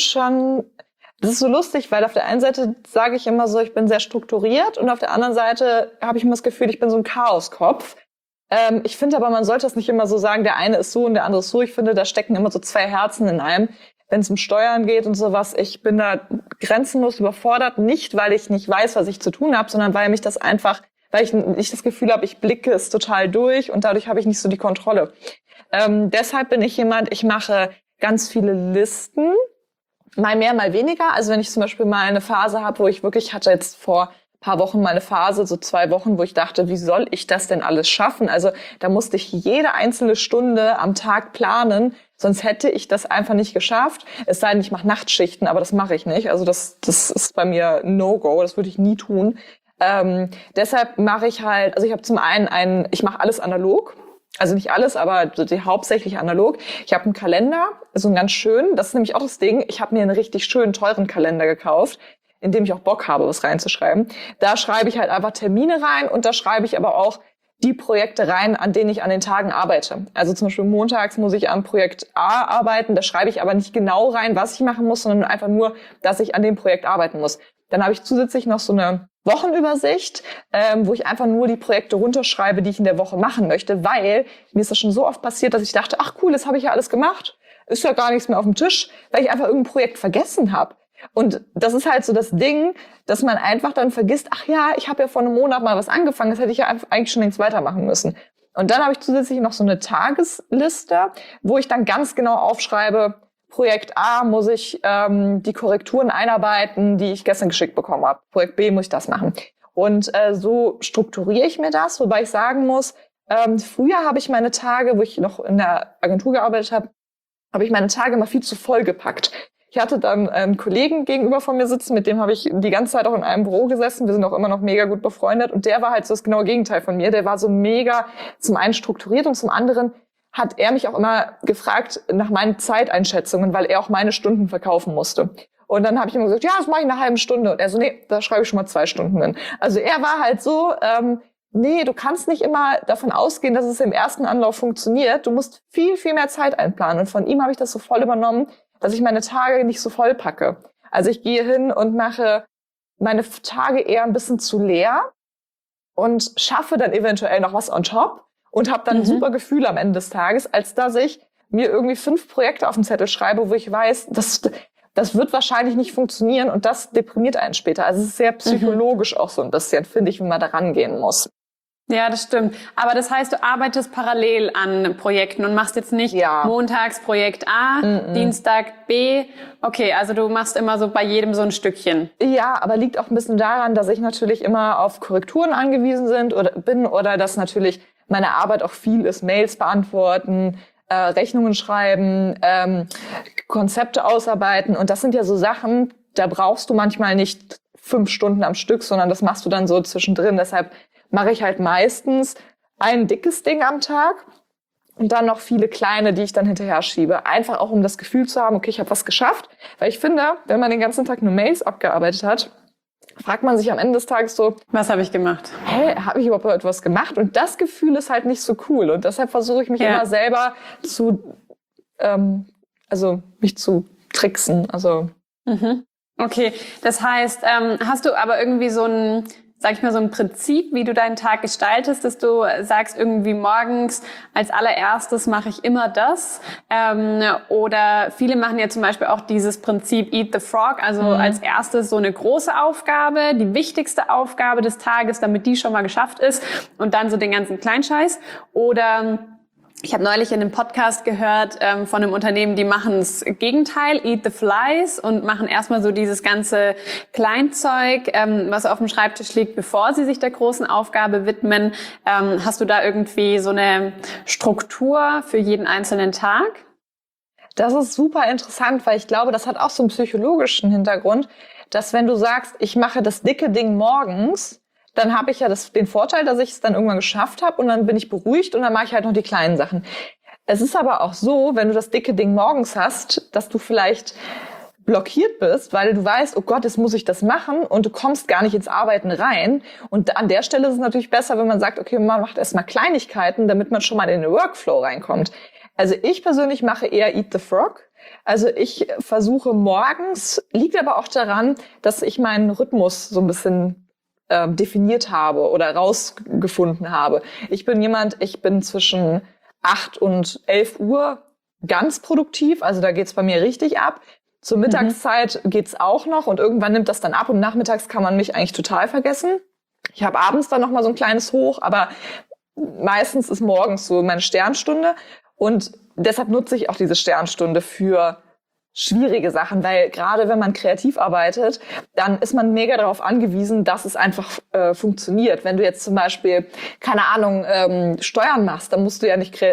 das ist so lustig, weil auf der einen Seite sage ich immer so, ich bin sehr strukturiert und auf der anderen Seite habe ich immer das Gefühl, ich bin so ein Chaoskopf. Ich finde aber, man sollte das nicht immer so sagen, der eine ist so und der andere ist so. Ich finde, da stecken immer so zwei Herzen in einem. Wenn es um Steuern geht und sowas, ich bin da grenzenlos überfordert. Nicht, weil ich nicht weiß, was ich zu tun habe, sondern weil ich nicht das Gefühl habe, ich blicke es total durch und dadurch habe ich nicht so die Kontrolle. Deshalb bin ich jemand, ich mache ganz viele Listen. Mal mehr, mal weniger. Also wenn ich zum Beispiel mal eine Phase habe, wo ich hatte jetzt vor ein paar Wochen mal eine Phase, so 2 Wochen, wo ich dachte, wie soll ich das denn alles schaffen? Also da musste ich jede einzelne Stunde am Tag planen, sonst hätte ich das einfach nicht geschafft. Es sei denn, ich mache Nachtschichten, aber das mache ich nicht. Also das ist bei mir No-Go, das würde ich nie tun. Deshalb mache ich halt, also ich habe zum einen ich mache alles analog. Also nicht alles, aber hauptsächlich analog. Ich habe einen Kalender, so einen ganz schönen. Das ist nämlich auch das Ding. Ich habe mir einen richtig schönen, teuren Kalender gekauft, in dem ich auch Bock habe, was reinzuschreiben. Da schreibe ich halt einfach Termine rein und da schreibe ich aber auch die Projekte rein, an denen ich an den Tagen arbeite. Also zum Beispiel montags muss ich am Projekt A arbeiten. Da schreibe ich aber nicht genau rein, was ich machen muss, sondern einfach nur, dass ich an dem Projekt arbeiten muss. Dann habe ich zusätzlich noch so eine Wochenübersicht, wo ich einfach nur die Projekte runterschreibe, die ich in der Woche machen möchte, weil mir ist das schon so oft passiert, dass ich dachte, ach cool, das habe ich ja alles gemacht, ist ja gar nichts mehr auf dem Tisch, weil ich einfach irgendein Projekt vergessen habe. Und das ist halt so das Ding, dass man einfach dann vergisst, ach ja, ich habe ja vor einem Monat mal was angefangen, das hätte ich ja eigentlich schon längst weitermachen müssen. Und dann habe ich zusätzlich noch so eine Tagesliste, wo ich dann ganz genau aufschreibe, Projekt A muss ich die Korrekturen einarbeiten, die ich gestern geschickt bekommen habe. Projekt B muss ich das machen. Und so strukturiere ich mir das, wobei ich sagen muss, früher habe ich meine Tage, wo ich noch in der Agentur gearbeitet habe ich meine Tage mal viel zu voll gepackt. Ich hatte dann einen Kollegen gegenüber von mir sitzen, mit dem habe ich die ganze Zeit auch in einem Büro gesessen. Wir sind auch immer noch mega gut befreundet. Und der war halt so das genaue Gegenteil von mir. Der war so mega zum einen strukturiert und zum anderen hat er mich auch immer gefragt nach meinen Zeiteinschätzungen, weil er auch meine Stunden verkaufen musste. Und dann habe ich immer gesagt, ja, das mache ich in einer halben Stunde. Und er so, nee, da schreibe ich schon mal 2 Stunden hin. Also er war halt so, nee, du kannst nicht immer davon ausgehen, dass es im ersten Anlauf funktioniert. Du musst viel, viel mehr Zeit einplanen. Und von ihm habe ich das so voll übernommen, dass ich meine Tage nicht so voll packe. Also ich gehe hin und mache meine Tage eher ein bisschen zu leer und schaffe dann eventuell noch was on top. Und habe dann ein super Gefühl am Ende des Tages, als dass ich mir irgendwie 5 Projekte auf den Zettel schreibe, wo ich weiß, das wird wahrscheinlich nicht funktionieren und das deprimiert einen später. Also es ist sehr psychologisch auch so ein bisschen, finde ich, wie man da rangehen muss. Ja, das stimmt. Aber das heißt, du arbeitest parallel an Projekten und machst jetzt nicht montags Projekt A, Dienstag B. Okay, also du machst immer so bei jedem so ein Stückchen. Ja, aber liegt auch ein bisschen daran, dass ich natürlich immer auf Korrekturen angewiesen bin oder dass natürlich meine Arbeit auch viel ist, Mails beantworten, Rechnungen schreiben, Konzepte ausarbeiten. Und das sind ja so Sachen, da brauchst du manchmal nicht 5 Stunden am Stück, sondern das machst du dann so zwischendrin. Deshalb mache ich halt meistens ein dickes Ding am Tag und dann noch viele kleine, die ich dann hinterher schiebe. Einfach auch, um das Gefühl zu haben, okay, ich habe was geschafft. Weil ich finde, wenn man den ganzen Tag nur Mails abgearbeitet hat, fragt man sich am Ende des Tages so, was habe ich gemacht? Habe ich überhaupt etwas gemacht? Und das Gefühl ist halt nicht so cool. Und deshalb versuche ich mich immer selber mich zu tricksen. Also Okay, das heißt, hast du aber irgendwie so ein Prinzip, wie du deinen Tag gestaltest, dass du sagst, irgendwie morgens als allererstes mache ich immer das? Oder viele machen ja zum Beispiel auch dieses Prinzip Eat the Frog, also als erstes so eine große Aufgabe, die wichtigste Aufgabe des Tages, damit die schon mal geschafft ist und dann so den ganzen Kleinscheiß. Oder ich habe neulich in einem Podcast gehört von einem Unternehmen, die machen das Gegenteil, Eat the Flies, und machen erstmal so dieses ganze Kleinzeug, was auf dem Schreibtisch liegt, bevor sie sich der großen Aufgabe widmen. Hast du da irgendwie so eine Struktur für jeden einzelnen Tag? das ist super interessant, weil ich glaube, das hat auch so einen psychologischen Hintergrund, dass wenn du sagst, ich mache das dicke Ding morgens, dann habe ich ja den Vorteil, dass ich es dann irgendwann geschafft habe und dann bin ich beruhigt und dann mache ich halt noch die kleinen Sachen. Es ist aber auch so, wenn du das dicke Ding morgens hast, dass du vielleicht blockiert bist, weil du weißt, oh Gott, jetzt muss ich das machen und du kommst gar nicht ins Arbeiten rein. Und an der Stelle ist es natürlich besser, wenn man sagt, okay, man macht erstmal Kleinigkeiten, damit man schon mal in den Workflow reinkommt. Also ich persönlich mache eher Eat the Frog. Also ich versuche morgens, liegt aber auch daran, dass ich meinen Rhythmus so ein bisschen definiert habe oder rausgefunden habe. Ich bin zwischen 8 und 11 Uhr ganz produktiv, also da geht's bei mir richtig ab. Zur Mittagszeit geht's auch noch und irgendwann nimmt das dann ab und nachmittags kann man mich eigentlich total vergessen. Ich habe abends dann noch mal so ein kleines Hoch, aber meistens ist morgens so meine Sternstunde und deshalb nutze ich auch diese Sternstunde für schwierige Sachen, weil gerade wenn man kreativ arbeitet, dann ist man mega darauf angewiesen, dass es einfach funktioniert. Wenn du jetzt zum Beispiel, keine Ahnung, Steuern machst, dann musst du ja nicht,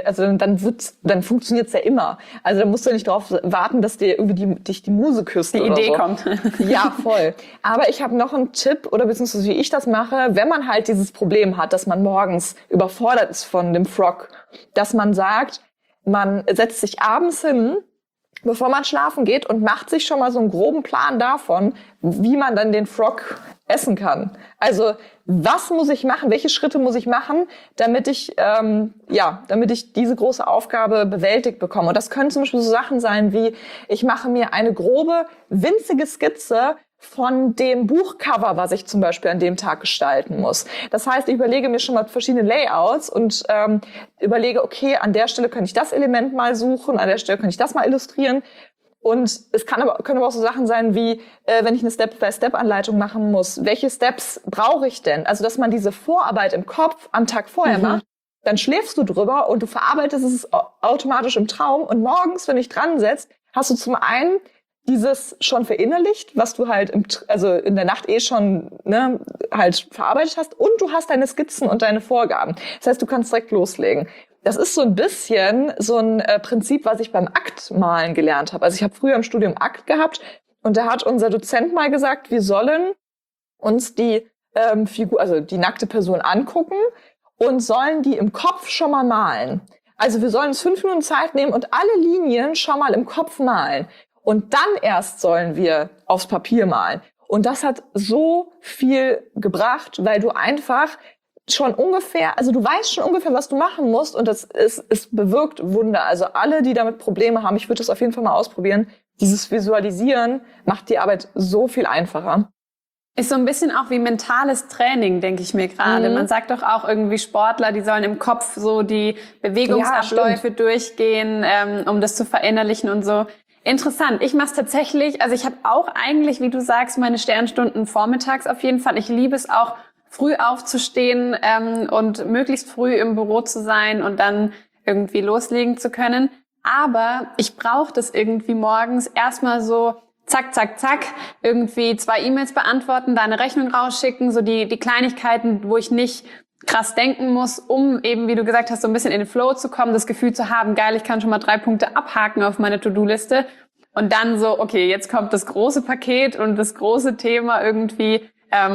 dann funktioniert es ja immer. Also dann musst du ja nicht darauf warten, dass dir irgendwie dich die Muse küsst. Die oder Idee so. kommt. Ja, voll. Aber ich habe noch einen Tipp, oder beziehungsweise wie ich das mache, wenn man halt dieses Problem hat, dass man morgens überfordert ist von dem Frog, dass man sagt, man setzt sich abends hin, bevor man schlafen geht und macht sich schon mal so einen groben Plan davon, wie man dann den Frog essen kann. Also was muss ich machen, welche Schritte muss ich machen, damit ich diese große Aufgabe bewältigt bekomme. Und das können zum Beispiel so Sachen sein wie, ich mache mir eine grobe, winzige Skizze von dem Buchcover, was ich zum Beispiel an dem Tag gestalten muss. Das heißt, ich überlege mir schon mal verschiedene Layouts und überlege, okay, an der Stelle kann ich das Element mal suchen, an der Stelle kann ich das mal illustrieren. Und es können aber auch so Sachen sein wie, wenn ich eine Step-by-Step-Anleitung machen muss, welche Steps brauche ich denn? Also, dass man diese Vorarbeit im Kopf am Tag vorher macht, dann schläfst du drüber und du verarbeitest es automatisch im Traum und morgens, wenn du dich dran setzt, hast du zum einen dieses schon verinnerlicht, was du halt in der Nacht schon halt verarbeitet hast, und du hast deine Skizzen und deine Vorgaben. Das heißt, du kannst direkt loslegen. Das ist so ein bisschen so ein Prinzip, was ich beim Aktmalen gelernt habe. Also ich habe früher im Studium Akt gehabt und da hat unser Dozent mal gesagt, wir sollen uns die Figur, also die nackte Person angucken und sollen die im Kopf schon mal malen. Also wir sollen uns 5 Minuten Zeit nehmen und alle Linien schon mal im Kopf malen. Und dann erst sollen wir aufs Papier malen. Und das hat so viel gebracht, weil du einfach schon ungefähr, also du weißt schon ungefähr, was du machen musst, und es bewirkt Wunder. Also alle, die damit Probleme haben, ich würde das auf jeden Fall mal ausprobieren. Dieses Visualisieren macht die Arbeit so viel einfacher. Ist so ein bisschen auch wie mentales Training, denke ich mir gerade. Man sagt doch auch irgendwie Sportler, die sollen im Kopf so die Bewegungsabläufe durchgehen, um das zu verinnerlichen und so. Interessant. Ich mache es tatsächlich, also ich habe auch eigentlich, wie du sagst, meine Sternstunden vormittags auf jeden Fall. Ich liebe es auch, früh aufzustehen und möglichst früh im Büro zu sein und dann irgendwie loslegen zu können. Aber ich brauche das irgendwie morgens erstmal so zack, zack, zack, irgendwie 2 E-Mails beantworten, da eine Rechnung rausschicken, so die Kleinigkeiten, wo ich nicht krass denken muss, um eben, wie du gesagt hast, so ein bisschen in den Flow zu kommen, das Gefühl zu haben, geil, ich kann schon mal 3 Punkte abhaken auf meine To-Do-Liste und dann so, okay, jetzt kommt das große Paket und das große Thema irgendwie,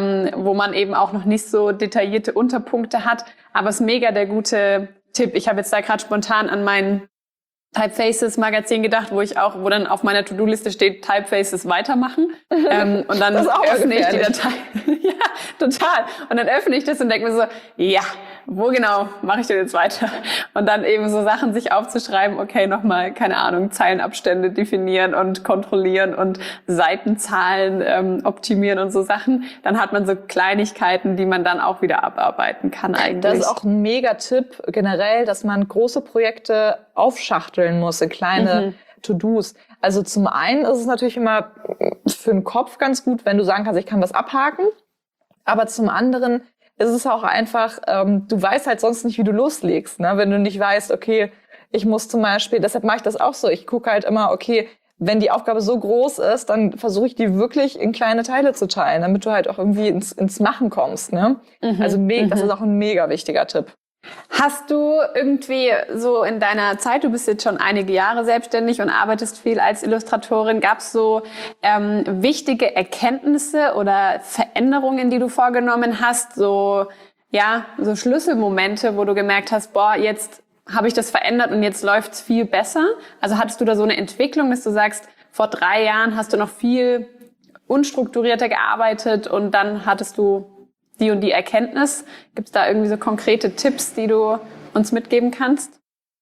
wo man eben auch noch nicht so detaillierte Unterpunkte hat, aber es ist mega der gute Tipp. Ich habe jetzt da gerade spontan an meinen Typefaces Magazin gedacht, wo dann auf meiner To-Do-Liste steht, Typefaces weitermachen. Und dann öffne ich die Datei. Ja, total. Und dann öffne ich das und denke mir so, ja, wo genau mache ich denn jetzt weiter? Und dann eben so Sachen sich aufzuschreiben, okay, nochmal, keine Ahnung, Zeilenabstände definieren und kontrollieren und Seitenzahlen optimieren und so Sachen. Dann hat man so Kleinigkeiten, die man dann auch wieder abarbeiten kann eigentlich. Das ist auch ein Mega-Tipp generell, dass man große Projekte aufschachteln muss in kleine To-Dos. Also zum einen ist es natürlich immer für den Kopf ganz gut, wenn du sagen kannst, ich kann was abhaken. Aber zum anderen ist es auch einfach, du weißt halt sonst nicht, wie du loslegst, ne? Wenn du nicht weißt, okay, ich muss zum Beispiel, deshalb mache ich das auch so, ich gucke halt immer, okay, wenn die Aufgabe so groß ist, dann versuche ich die wirklich in kleine Teile zu teilen, damit du halt auch irgendwie ins Machen kommst, ne? Also das ist auch ein mega wichtiger Tipp. Hast du irgendwie so in deiner Zeit, du bist jetzt schon einige Jahre selbstständig und arbeitest viel als Illustratorin, gab es so wichtige Erkenntnisse oder Veränderungen, die du vorgenommen hast, so Schlüsselmomente, wo du gemerkt hast, boah, jetzt habe ich das verändert und jetzt läuft's viel besser? Also hattest du da so eine Entwicklung, dass du sagst, vor 3 Jahren hast du noch viel unstrukturierter gearbeitet und dann hattest du die und die Erkenntnis? Gibt es da irgendwie so konkrete Tipps, die du uns mitgeben kannst?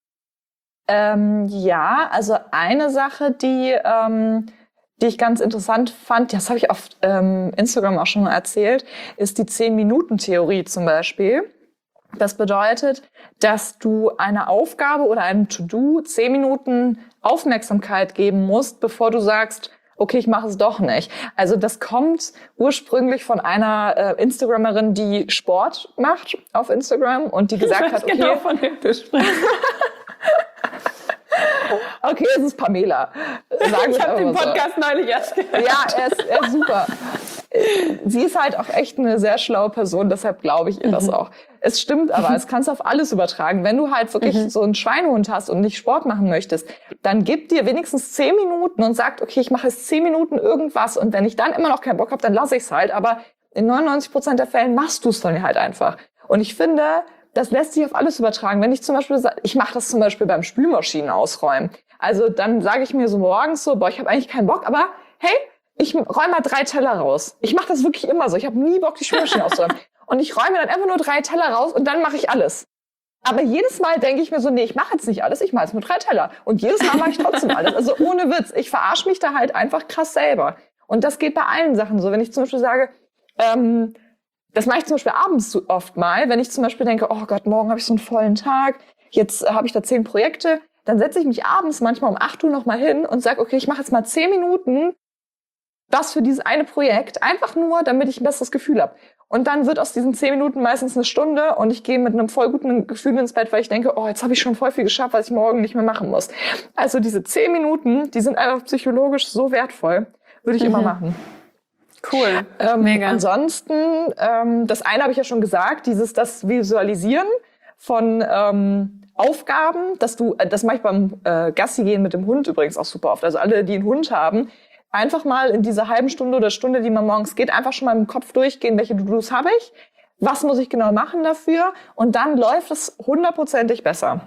Ja, also eine Sache, die ich ganz interessant fand, das habe ich auf Instagram auch schon mal erzählt, ist die 10-Minuten-Theorie zum Beispiel. Das bedeutet, dass du einer Aufgabe oder einem To-Do 10 Minuten Aufmerksamkeit geben musst, bevor du sagst, okay, ich mache es doch nicht. Also das kommt ursprünglich von einer Instagramerin, die Sport macht auf Instagram und die gesagt hat, okay, genau, von dem du sprichst. Okay, es ist Pamela. Ich habe den Podcast neulich erst gehört. Ja, er ist super. Sie ist halt auch echt eine sehr schlaue Person, deshalb glaube ich ihr das auch. Es stimmt aber, es kannst du auf alles übertragen. Wenn du halt wirklich so einen Schweinehund hast und nicht Sport machen möchtest, dann gib dir wenigstens 10 Minuten und sag, okay, ich mache jetzt 10 Minuten irgendwas und wenn ich dann immer noch keinen Bock habe, dann lasse ich es halt. Aber in 99% der Fällen machst du es dann halt einfach. Und ich finde, das lässt sich auf alles übertragen. Wenn ich zum Beispiel sage, ich mache das zum Beispiel beim Spülmaschinen ausräumen. Also dann sage ich mir so morgens so, boah, ich habe eigentlich keinen Bock, aber hey, ich räume mal 3 Teller raus. Ich mache das wirklich immer so. Ich habe nie Bock, die Spülmaschine auszuräumen. Und ich räume dann einfach nur 3 Teller raus und dann mache ich alles. Aber jedes Mal denke ich mir so, nee, ich mache jetzt nicht alles, ich mache jetzt nur 3 Teller. Und jedes Mal mache ich trotzdem alles. Also ohne Witz, ich verarsche mich da halt einfach krass selber. Und das geht bei allen Sachen so. Wenn ich zum Beispiel sage, das mache ich zum Beispiel abends so oft mal, wenn ich zum Beispiel denke, oh Gott, morgen habe ich so einen vollen Tag, jetzt habe ich da 10 Projekte, dann setze ich mich abends manchmal um 8 Uhr noch mal hin und sage, okay, ich mache jetzt mal 10 Minuten das für dieses eine Projekt, einfach nur, damit ich ein besseres Gefühl habe. Und dann wird aus diesen 10 Minuten meistens eine Stunde und ich gehe mit einem voll guten Gefühl ins Bett, weil ich denke, oh, jetzt habe ich schon voll viel geschafft, was ich morgen nicht mehr machen muss. Also diese 10 Minuten, die sind einfach psychologisch so wertvoll, würde ich immer machen. Cool, mega. Ansonsten, das eine habe ich ja schon gesagt, das Visualisieren von Aufgaben, das mache ich beim Gassi gehen mit dem Hund übrigens auch super oft. Also alle, die einen Hund haben, einfach mal in dieser halben Stunde oder Stunde, die man morgens geht, einfach schon mal im Kopf durchgehen, welche To-Dos habe ich, was muss ich genau machen dafür und dann läuft es 100%ig besser.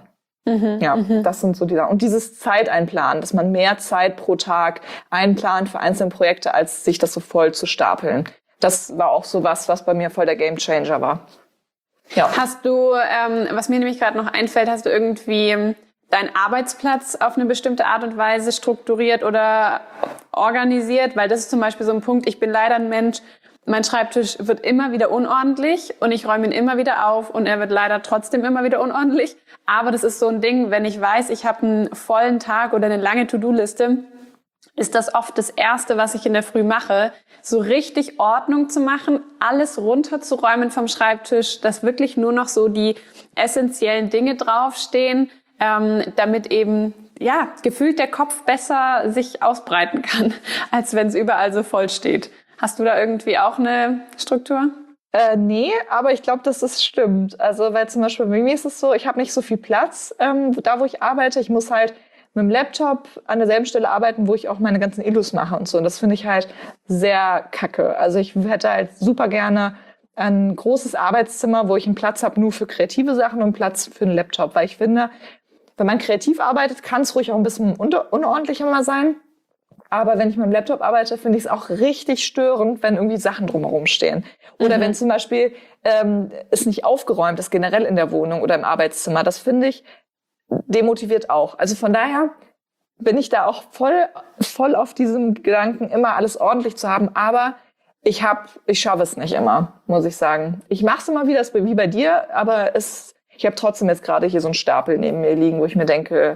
Das sind so die Sachen. Und dieses Zeiteinplanen, dass man mehr Zeit pro Tag einplant für einzelne Projekte, als sich das so voll zu stapeln. Das war auch so was bei mir voll der Gamechanger war. Ja. Hast du, was mir nämlich gerade noch einfällt, hast du irgendwie deinen Arbeitsplatz auf eine bestimmte Art und Weise strukturiert oder organisiert? Weil das ist zum Beispiel so ein Punkt, ich bin leider ein Mensch, mein Schreibtisch wird immer wieder unordentlich und ich räume ihn immer wieder auf und er wird leider trotzdem immer wieder unordentlich. Aber das ist so ein Ding, wenn ich weiß, ich habe einen vollen Tag oder eine lange To-Do-Liste, ist das oft das Erste, was ich in der Früh mache, so richtig Ordnung zu machen, alles runterzuräumen vom Schreibtisch, dass wirklich nur noch so die essentiellen Dinge draufstehen, damit eben gefühlt der Kopf besser sich ausbreiten kann, als wenn es überall so voll steht. Hast du da irgendwie auch eine Struktur? Nee, aber ich glaube, dass das stimmt. Also, weil zum Beispiel bei mir ist es so, ich habe nicht so viel Platz, da wo ich arbeite. Ich muss halt mit dem Laptop an derselben Stelle arbeiten, wo ich auch meine ganzen Illus mache und so. Und das finde ich halt sehr kacke. Also ich hätte halt super gerne ein großes Arbeitszimmer, wo ich einen Platz habe nur für kreative Sachen und Platz für einen Laptop. Weil ich finde, wenn man kreativ arbeitet, kann es ruhig auch ein bisschen unordentlicher mal sein. Aber wenn ich mit dem Laptop arbeite, finde ich es auch richtig störend, wenn irgendwie Sachen drumherum stehen. Oder wenn zum Beispiel es nicht aufgeräumt ist, generell in der Wohnung oder im Arbeitszimmer. Das finde ich demotiviert auch. Also von daher bin ich da auch voll auf diesem Gedanken, immer alles ordentlich zu haben. Aber ich schaffe es nicht immer, muss ich sagen. Ich mache es immer wieder, wie bei dir, aber ich habe trotzdem jetzt gerade hier so einen Stapel neben mir liegen, wo ich mir denke,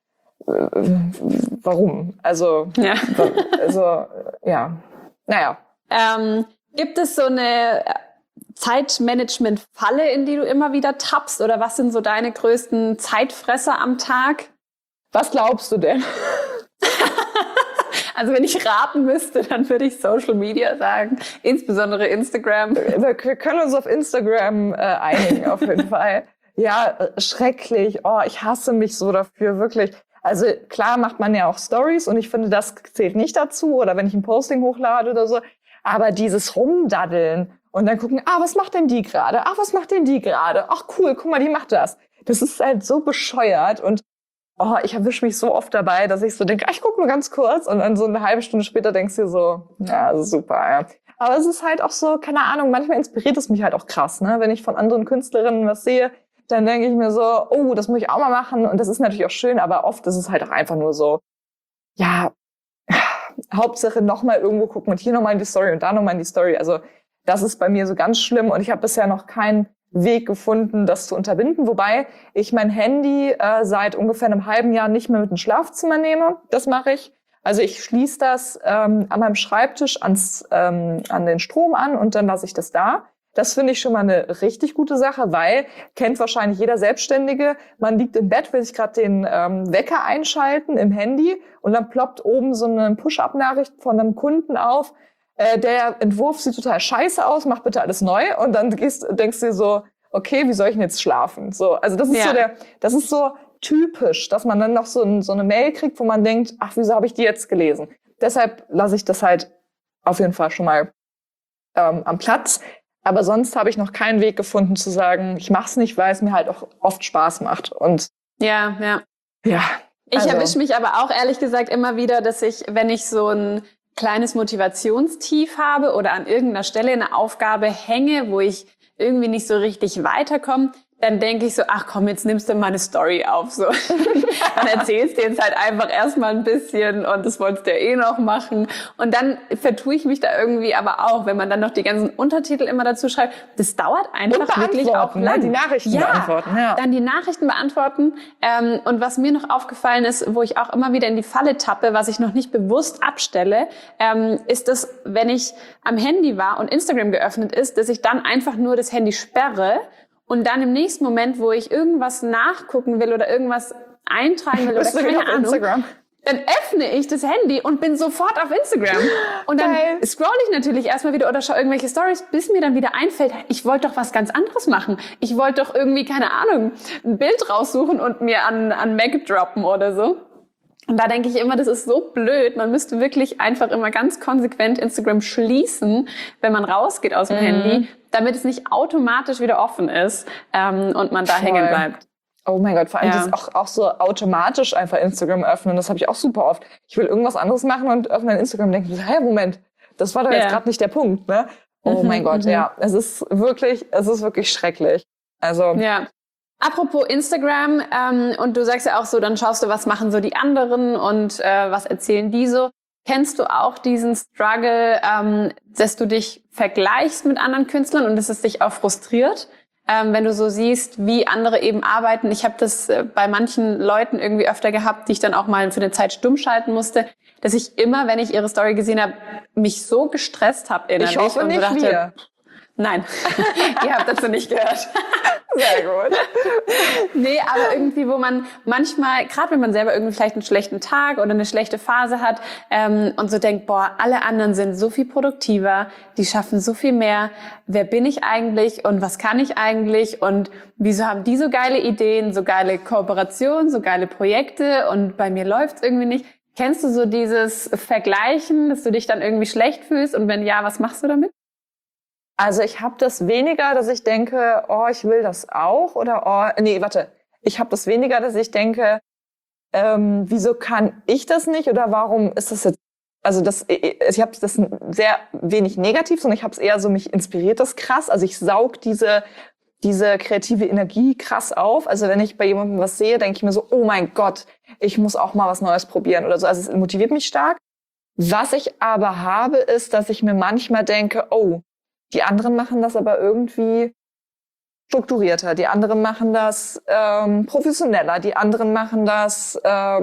warum? Naja. Gibt es so eine Zeitmanagement-Falle, in die du immer wieder tappst? Oder was sind so deine größten Zeitfresser am Tag? Was glaubst du denn? Also wenn ich raten müsste, dann würde ich Social Media sagen, insbesondere Instagram. Wir können uns auf Instagram einigen, auf jeden Fall. Ja, schrecklich. Oh, ich hasse mich so dafür, wirklich. Also klar macht man ja auch Stories und ich finde, das zählt nicht dazu. Oder wenn ich ein Posting hochlade oder so. Aber dieses Rumdaddeln und dann gucken, was macht denn die gerade? Was macht denn die gerade? Ach cool, guck mal, die macht das. Das ist halt so bescheuert und ich erwische mich so oft dabei, dass ich so denke, ich gucke nur ganz kurz und dann so eine halbe Stunde später denkst du dir so, ja, super, ja. Aber es ist halt auch so, keine Ahnung, manchmal inspiriert es mich halt auch krass, ne? Wenn ich von anderen Künstlerinnen was sehe, dann denke ich mir so, das muss ich auch mal machen und das ist natürlich auch schön, aber oft ist es halt auch einfach nur so, ja, Hauptsache nochmal irgendwo gucken und hier nochmal in die Story und da nochmal in die Story. Also das ist bei mir so ganz schlimm und ich habe bisher noch keinen Weg gefunden, das zu unterbinden. Wobei ich mein Handy seit ungefähr einem halben Jahr nicht mehr mit ins Schlafzimmer nehme. Das mache ich. Also ich schließe das an meinem Schreibtisch an den Strom an und dann lasse ich das da. Das finde ich schon mal eine richtig gute Sache, weil, kennt wahrscheinlich jeder Selbstständige, man liegt im Bett, will sich gerade den Wecker einschalten im Handy und dann ploppt oben so eine Push-Up-Nachricht von einem Kunden auf, der Entwurf sieht total scheiße aus, mach bitte alles neu und dann denkst du dir so, okay, wie soll ich denn jetzt schlafen? So, also das ist das ist so typisch, dass man dann noch so eine Mail kriegt, wo man denkt, ach, wieso habe ich die jetzt gelesen? Deshalb lasse ich das halt auf jeden Fall schon mal am Platz. Aber sonst habe ich noch keinen Weg gefunden zu sagen, ich mache es nicht, weil es mir halt auch oft Spaß macht. Und ja. Ich erwische mich aber auch ehrlich gesagt immer wieder, dass ich, wenn ich so ein kleines Motivationstief habe oder an irgendeiner Stelle eine Aufgabe hänge, wo ich irgendwie nicht so richtig weiterkomme, dann denke ich so, ach komm, jetzt nimmst du mal eine Story auf. So. Dann erzählst du jetzt halt einfach erstmal ein bisschen und das wolltest du ja noch machen. Und dann vertue ich mich da irgendwie aber auch, wenn man dann noch die ganzen Untertitel immer dazu schreibt. Das dauert einfach wirklich auch lang. Ne? Die Nachrichten beantworten. Ja, dann die Nachrichten beantworten. Und was mir noch aufgefallen ist, wo ich auch immer wieder in die Falle tappe, was ich noch nicht bewusst abstelle, ist das, wenn ich am Handy war und Instagram geöffnet ist, dass ich dann einfach nur das Handy sperre. Und dann im nächsten Moment, wo ich irgendwas nachgucken will oder irgendwas eintragen will oder keine Ahnung, Instagram. dann öffne ich das Handy und bin sofort auf Instagram. Und dann scroll ich natürlich erstmal wieder oder schaue irgendwelche Stories, bis mir dann wieder einfällt, ich wollte doch was ganz anderes machen. Ich wollte doch irgendwie, keine Ahnung, ein Bild raussuchen und mir an Mac droppen oder so. Und da denke ich immer, das ist so blöd. Man müsste wirklich einfach immer ganz konsequent Instagram schließen, wenn man rausgeht aus dem Handy, damit es nicht automatisch wieder offen ist und man da hängen bleibt. Oh mein Gott, vor allem das auch so automatisch einfach Instagram öffnen. Das habe ich auch super oft. Ich will irgendwas anderes machen und öffne Instagram und denke, hey, Moment, das war doch jetzt gerade nicht der Punkt, ne? Oh mein Gott, ja. Es ist wirklich schrecklich. Also. Ja. Apropos Instagram, und du sagst ja auch so, dann schaust du, was machen so die anderen und was erzählen die so. Kennst du auch diesen Struggle, dass du dich vergleichst mit anderen Künstlern und dass es dich auch frustriert, wenn du so siehst, wie andere eben arbeiten? Ich habe das bei manchen Leuten irgendwie öfter gehabt, die ich dann auch mal für eine Zeit stumm schalten musste, dass ich immer, wenn ich ihre Story gesehen habe, mich so gestresst habe innerlich. Ich hoffe und nicht so dachte, wir. Nein, ihr habt dazu nicht gehört. Sehr gut. Nee, aber irgendwie, wo man manchmal, gerade wenn man selber irgendwie vielleicht einen schlechten Tag oder eine schlechte Phase hat und so denkt, boah, alle anderen sind so viel produktiver, die schaffen so viel mehr. Wer bin ich eigentlich und was kann ich eigentlich und wieso haben die so geile Ideen, so geile Kooperationen, so geile Projekte und bei mir läuft's irgendwie nicht. Kennst du so dieses Vergleichen, dass du dich dann irgendwie schlecht fühlst und wenn ja, was machst du damit? Also ich habe das weniger, dass ich denke, ich will das auch oder ich habe das weniger, dass ich denke, wieso kann ich das nicht oder warum ist das jetzt, also ich habe das sehr wenig negativ, sondern ich habe es eher so, mich inspiriert das krass, also ich saug diese kreative Energie krass auf. Also wenn ich bei jemandem was sehe, denke ich mir so, oh mein Gott, ich muss auch mal was Neues probieren oder so. Also es motiviert mich stark. Was ich aber habe, ist, dass ich mir manchmal denke, oh, die anderen machen das aber irgendwie strukturierter, die anderen machen das professioneller, die anderen machen das,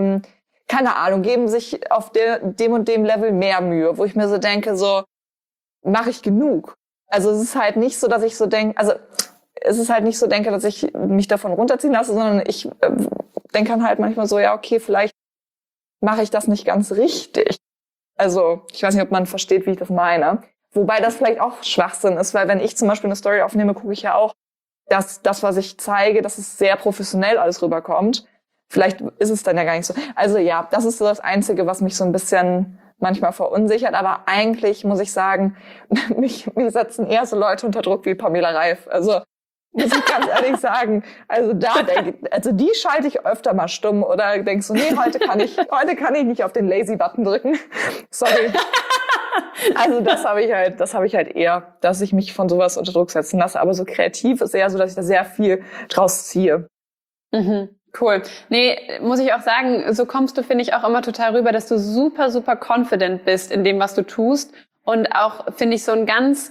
keine Ahnung, geben sich auf dem und dem Level mehr Mühe, wo ich mir so denke, so, mache ich genug? Also es ist halt nicht so, dass ich so denke, also es ist halt nicht so denke, dass ich mich davon runterziehen lasse, sondern ich denke dann halt manchmal so, ja, okay, vielleicht mache ich das nicht ganz richtig. Also ich weiß nicht, ob man versteht, wie ich das meine. Wobei das vielleicht auch Schwachsinn ist, weil wenn ich zum Beispiel eine Story aufnehme, gucke ich ja auch, dass das, was ich zeige, dass es sehr professionell alles rüberkommt. Vielleicht ist es dann ja gar nicht so. Also ja, das ist so das Einzige, was mich so ein bisschen manchmal verunsichert. Aber eigentlich muss ich sagen, mich setzen eher so Leute unter Druck wie Pamela Reif. Also muss ich ganz ehrlich sagen. Also die schalte ich öfter mal stumm oder denk so, nee, heute kann ich nicht auf den Lazy-Button drücken. Sorry. Also das habe ich halt eher, dass ich mich von sowas unter Druck setzen lasse. Aber so kreativ ist eher so, dass ich da sehr viel draus ziehe. Mhm. Cool. Nee, muss ich auch sagen, so kommst du, finde ich, auch immer total rüber, dass du super, super confident bist in dem, was du tust. Und auch, finde ich, so einen ganz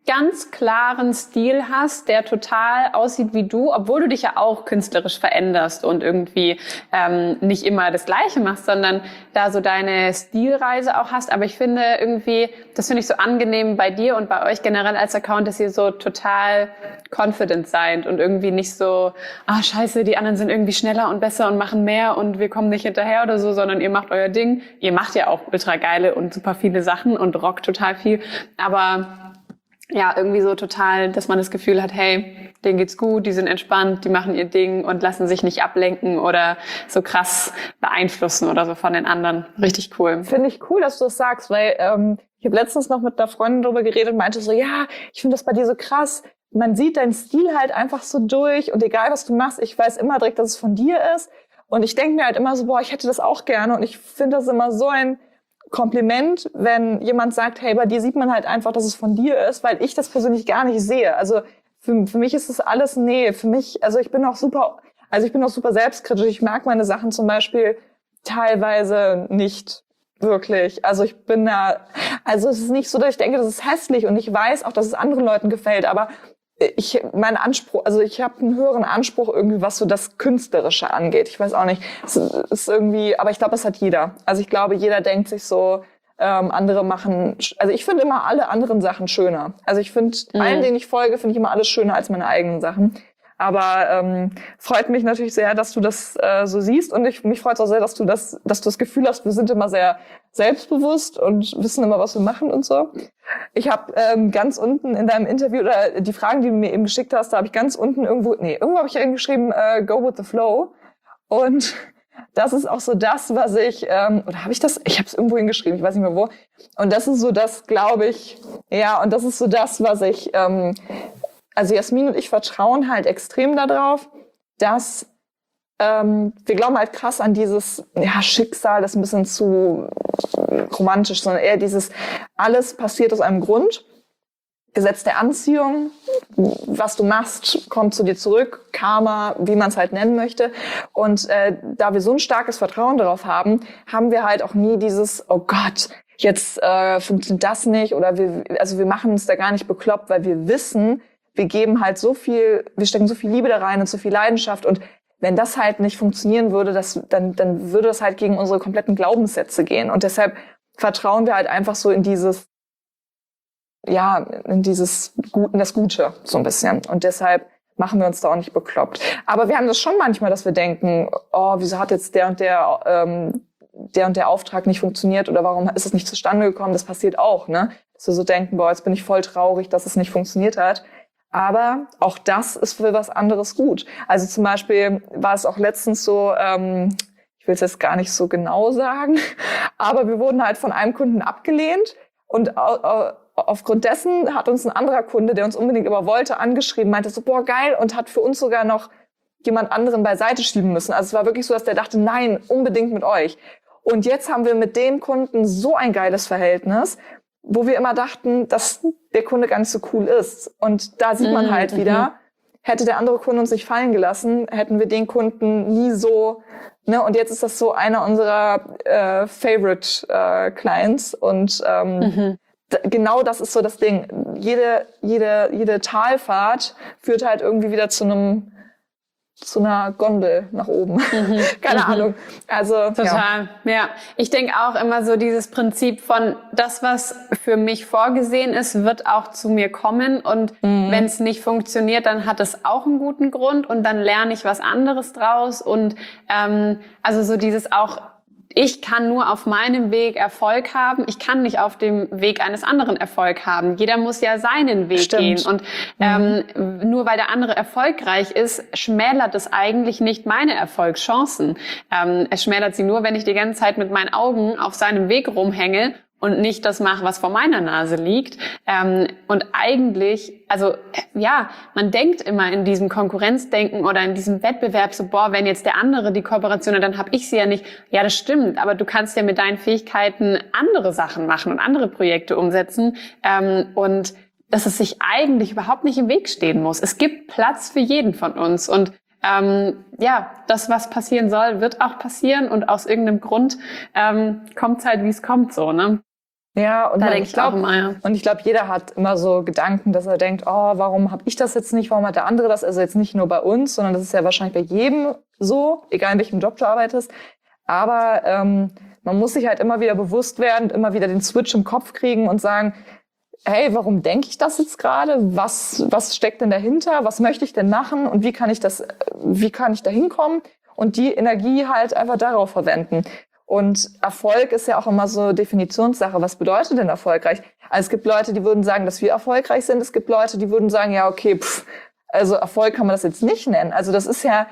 klaren Stil hast, der total aussieht wie du, obwohl du dich ja auch künstlerisch veränderst und irgendwie nicht immer das Gleiche machst, sondern da so deine Stilreise auch hast. Aber ich finde irgendwie, das finde ich so angenehm bei dir und bei euch generell als Account, dass ihr so total confident seid und irgendwie nicht so, scheiße, die anderen sind irgendwie schneller und besser und machen mehr und wir kommen nicht hinterher oder so, sondern ihr macht euer Ding. Ihr macht ja auch ultra geile und super viele Sachen und rockt total viel. Aber ja, irgendwie so total, dass man das Gefühl hat, hey, denen geht's gut, die sind entspannt, die machen ihr Ding und lassen sich nicht ablenken oder so krass beeinflussen oder so von den anderen. Richtig cool. Finde ich cool, dass du das sagst, weil ich habe letztens noch mit einer Freundin darüber geredet und meinte so, ja, ich finde das bei dir so krass. Man sieht deinen Stil halt einfach so durch und egal, was du machst, ich weiß immer direkt, dass es von dir ist. Und ich denke mir halt immer so, boah, ich hätte das auch gerne und ich finde das immer so ein Kompliment, wenn jemand sagt, hey, bei dir sieht man halt einfach, dass es von dir ist, weil ich das persönlich gar nicht sehe. Also für mich ist das alles, für mich, also ich bin auch super selbstkritisch. Ich mag meine Sachen zum Beispiel teilweise nicht wirklich. Also es ist nicht so, dass ich denke, das ist hässlich und ich weiß auch, dass es anderen Leuten gefällt, aber ich habe einen höheren Anspruch irgendwie, was so das Künstlerische angeht. Ich weiß auch nicht, es ist irgendwie, aber ich glaube, das hat jeder. Also ich glaube, jeder denkt sich so, andere machen, also ich finde immer alle anderen Sachen schöner. Also ich finde, allen, denen ich folge, finde ich immer alles schöner als meine eigenen Sachen. Aber freut mich natürlich sehr, dass du das so siehst und mich freut es auch sehr, dass du das Gefühl hast, wir sind immer sehr selbstbewusst und wissen immer, was wir machen und so. Ich habe ganz unten in deinem Interview oder die Fragen, die du mir eben geschickt hast, da habe ich ganz unten irgendwo habe ich eben geschrieben, go with the flow. Und das ist auch so das, was ich, oder habe ich das? Ich habe es irgendwo hingeschrieben, ich weiß nicht mehr wo. Und das ist so das, glaube ich, und das ist so das, was ich, also Jasmin und ich vertrauen halt extrem darauf, dass wir glauben halt krass an dieses Schicksal, das ist ein bisschen zu romantisch, sondern eher dieses, alles passiert aus einem Grund. Gesetz der Anziehung, was du machst, kommt zu dir zurück, Karma, wie man es halt nennen möchte. Und da wir so ein starkes Vertrauen darauf haben, haben wir halt auch nie dieses, oh Gott, jetzt funktioniert das nicht oder wir machen uns da gar nicht bekloppt, weil wir wissen, wir geben halt wir stecken so viel Liebe da rein und so viel Leidenschaft und wenn das halt nicht funktionieren würde, dann würde das halt gegen unsere kompletten Glaubenssätze gehen. Und deshalb vertrauen wir halt einfach so in das Gute so ein bisschen. Und deshalb machen wir uns da auch nicht bekloppt. Aber wir haben das schon manchmal, dass wir denken, oh, wieso hat jetzt der und der Auftrag nicht funktioniert oder warum ist es nicht zustande gekommen? Das passiert auch, ne? Dass wir so denken, boah, jetzt bin ich voll traurig, dass es nicht funktioniert hat. Aber auch das ist für was anderes gut. Also zum Beispiel war es auch letztens so, ich will es jetzt gar nicht so genau sagen, aber wir wurden halt von einem Kunden abgelehnt und aufgrund dessen hat uns ein anderer Kunde, der uns unbedingt aber wollte, angeschrieben, meinte so, boah, geil, und hat für uns sogar noch jemand anderen beiseite schieben müssen. Also es war wirklich so, dass der dachte, nein, unbedingt mit euch. Und jetzt haben wir mit dem Kunden so ein geiles Verhältnis, wo wir immer dachten, dass der Kunde gar nicht so cool ist. Und da sieht man halt wieder, hätte der andere Kunde uns nicht fallen gelassen, hätten wir den Kunden nie so, ne? Und jetzt ist das so einer unserer Favorite Clients. Und genau das ist so das Ding. Jede Talfahrt führt halt irgendwie wieder zu einer Gondel nach oben. Keine Ahnung. Also total. Ja. Ich denke auch immer so dieses Prinzip von das, was für mich vorgesehen ist, wird auch zu mir kommen. Und wenn es nicht funktioniert, dann hat es auch einen guten Grund und dann lerne ich was anderes draus. Und also so dieses auch, ich kann nur auf meinem Weg Erfolg haben. Ich kann nicht auf dem Weg eines anderen Erfolg haben. Jeder muss ja seinen Weg gehen. Und nur weil der andere erfolgreich ist, schmälert es eigentlich nicht meine Erfolgschancen. Es schmälert sie nur, wenn ich die ganze Zeit mit meinen Augen auf seinem Weg rumhänge und nicht das mache, was vor meiner Nase liegt. Und eigentlich, also ja, man denkt immer in diesem Konkurrenzdenken oder in diesem Wettbewerb so, boah, wenn jetzt der andere die Kooperation hat, dann habe ich sie ja nicht. Ja, das stimmt, aber du kannst ja mit deinen Fähigkeiten andere Sachen machen und andere Projekte umsetzen. Und dass es sich eigentlich überhaupt nicht im Weg stehen muss. Es gibt Platz für jeden von uns. Und ja, das, was passieren soll, wird auch passieren. Und aus irgendeinem Grund kommt es halt, wie es kommt, so, ne? Ja, und da denke ich auch immer, ja. Und ich glaube, jeder hat immer so Gedanken, dass er denkt, oh, warum habe ich das jetzt nicht, warum hat der andere das? Also jetzt nicht nur bei uns, sondern das ist ja wahrscheinlich bei jedem so, egal in welchem Job du arbeitest. Aber man muss sich halt immer wieder bewusst werden, immer wieder den Switch im Kopf kriegen und sagen, hey, warum denke ich das jetzt gerade? Was steckt denn dahinter? Was möchte ich denn machen? Und wie kann ich da hinkommen? Und die Energie halt einfach darauf verwenden. Und Erfolg ist ja auch immer so Definitionssache. Was bedeutet denn erfolgreich? Also es gibt Leute, die würden sagen, dass wir erfolgreich sind. Es gibt Leute, die würden sagen, ja, okay, also Erfolg kann man das jetzt nicht nennen. Also das ist ja,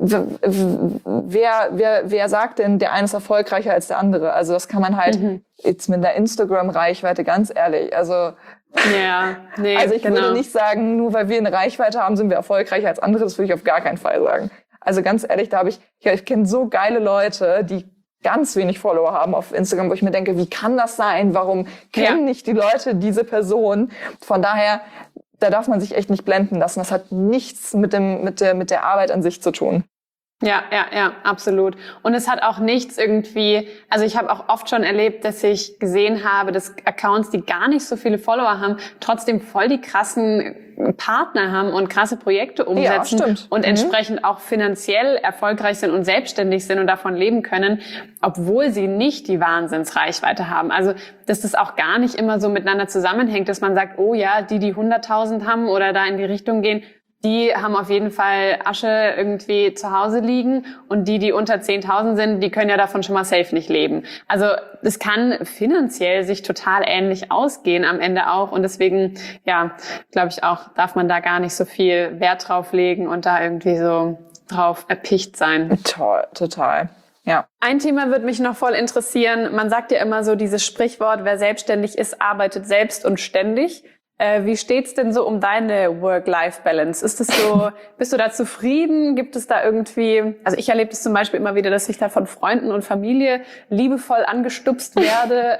wer sagt denn, der eine ist erfolgreicher als der andere? Also das kann man halt jetzt mit einer Instagram-Reichweite, ganz ehrlich, also ja, nee, also ich würde nicht sagen, nur weil wir eine Reichweite haben, sind wir erfolgreicher als andere. Das würde ich auf gar keinen Fall sagen. Also ganz ehrlich, ich kenne so geile Leute, die ganz wenig Follower haben auf Instagram, wo ich mir denke, wie kann das sein? Warum kennen nicht die Leute diese Person? Von daher, da darf man sich echt nicht blenden lassen. Das hat nichts mit der Arbeit an sich zu tun. Ja, absolut. Und es hat auch nichts irgendwie, also ich habe auch oft schon erlebt, dass ich gesehen habe, dass Accounts, die gar nicht so viele Follower haben, trotzdem voll die krassen Partner haben und krasse Projekte umsetzen und entsprechend auch finanziell erfolgreich sind und selbstständig sind und davon leben können, obwohl sie nicht die Wahnsinnsreichweite haben. Also, dass das auch gar nicht immer so miteinander zusammenhängt, dass man sagt, oh ja, die 100.000 haben oder da in die Richtung gehen, die haben auf jeden Fall Asche irgendwie zu Hause liegen und die unter 10.000 sind, die können ja davon schon mal safe nicht leben. Also es kann finanziell sich total ähnlich ausgehen am Ende auch und deswegen, ja, glaube ich auch, darf man da gar nicht so viel Wert drauf legen und da irgendwie so drauf erpicht sein. Toll, total. Ja. Ein Thema würde mich noch voll interessieren. Man sagt ja immer so dieses Sprichwort, wer selbstständig ist, arbeitet selbst und ständig. Wie steht's denn so um deine Work-Life-Balance? Ist das so, bist du da zufrieden? Gibt es da irgendwie, also ich erlebe das zum Beispiel immer wieder, dass ich da von Freunden und Familie liebevoll angestupst werde,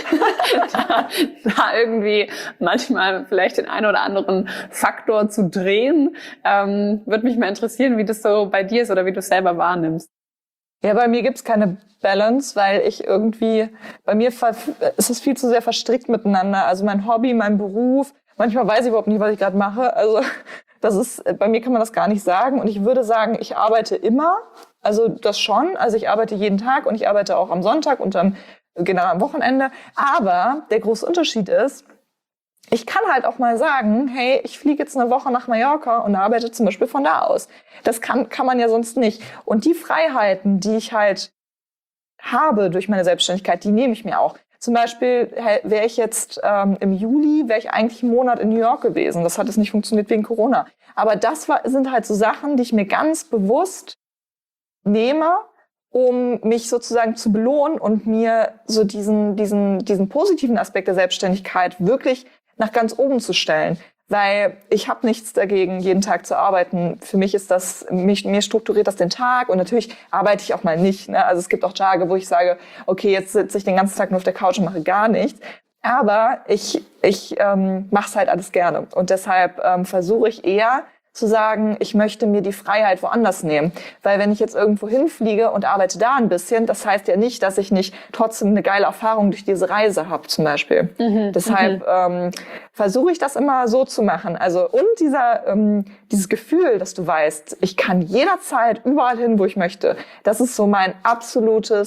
da irgendwie manchmal vielleicht den einen oder anderen Faktor zu drehen. Würde mich mal interessieren, wie das so bei dir ist oder wie du es selber wahrnimmst. Ja, bei mir gibt's keine Balance, weil ich irgendwie, bei mir ist es viel zu sehr verstrickt miteinander. Also mein Hobby, mein Beruf, manchmal weiß ich überhaupt nicht, was ich gerade mache. Also das ist, bei mir kann man das gar nicht sagen. Und ich würde sagen, ich arbeite immer. Also das schon. Also ich arbeite jeden Tag und ich arbeite auch am Sonntag und genau am Wochenende. Aber der große Unterschied ist, ich kann halt auch mal sagen, hey, ich fliege jetzt eine Woche nach Mallorca und arbeite zum Beispiel von da aus. Das kann man ja sonst nicht. Und die Freiheiten, die ich halt habe durch meine Selbstständigkeit, die nehme ich mir auch. Zum Beispiel wäre ich jetzt im Juli, wäre ich eigentlich einen Monat in New York gewesen. Das hat jetzt nicht funktioniert wegen Corona. Aber sind halt so Sachen, die ich mir ganz bewusst nehme, um mich sozusagen zu belohnen und mir so diesen positiven Aspekt der Selbstständigkeit wirklich nach ganz oben zu stellen. weil ich habe nichts dagegen, jeden Tag zu arbeiten. Für mich ist das, mir strukturiert das den Tag und natürlich arbeite ich auch mal nicht. Ne? Also es gibt auch Tage, wo ich sage, okay, jetzt sitze ich den ganzen Tag nur auf der Couch und mache gar nichts. Aber ich mache es halt alles gerne und deshalb versuche ich eher zu sagen, ich möchte mir die Freiheit woanders nehmen. Weil wenn ich jetzt irgendwo hinfliege und arbeite da ein bisschen, das heißt ja nicht, dass ich nicht trotzdem eine geile Erfahrung durch diese Reise habe zum Beispiel. Deshalb versuche ich das immer so zu machen. Also und dieses Gefühl, dass du weißt, ich kann jederzeit überall hin, wo ich möchte. Das ist so mein absoluter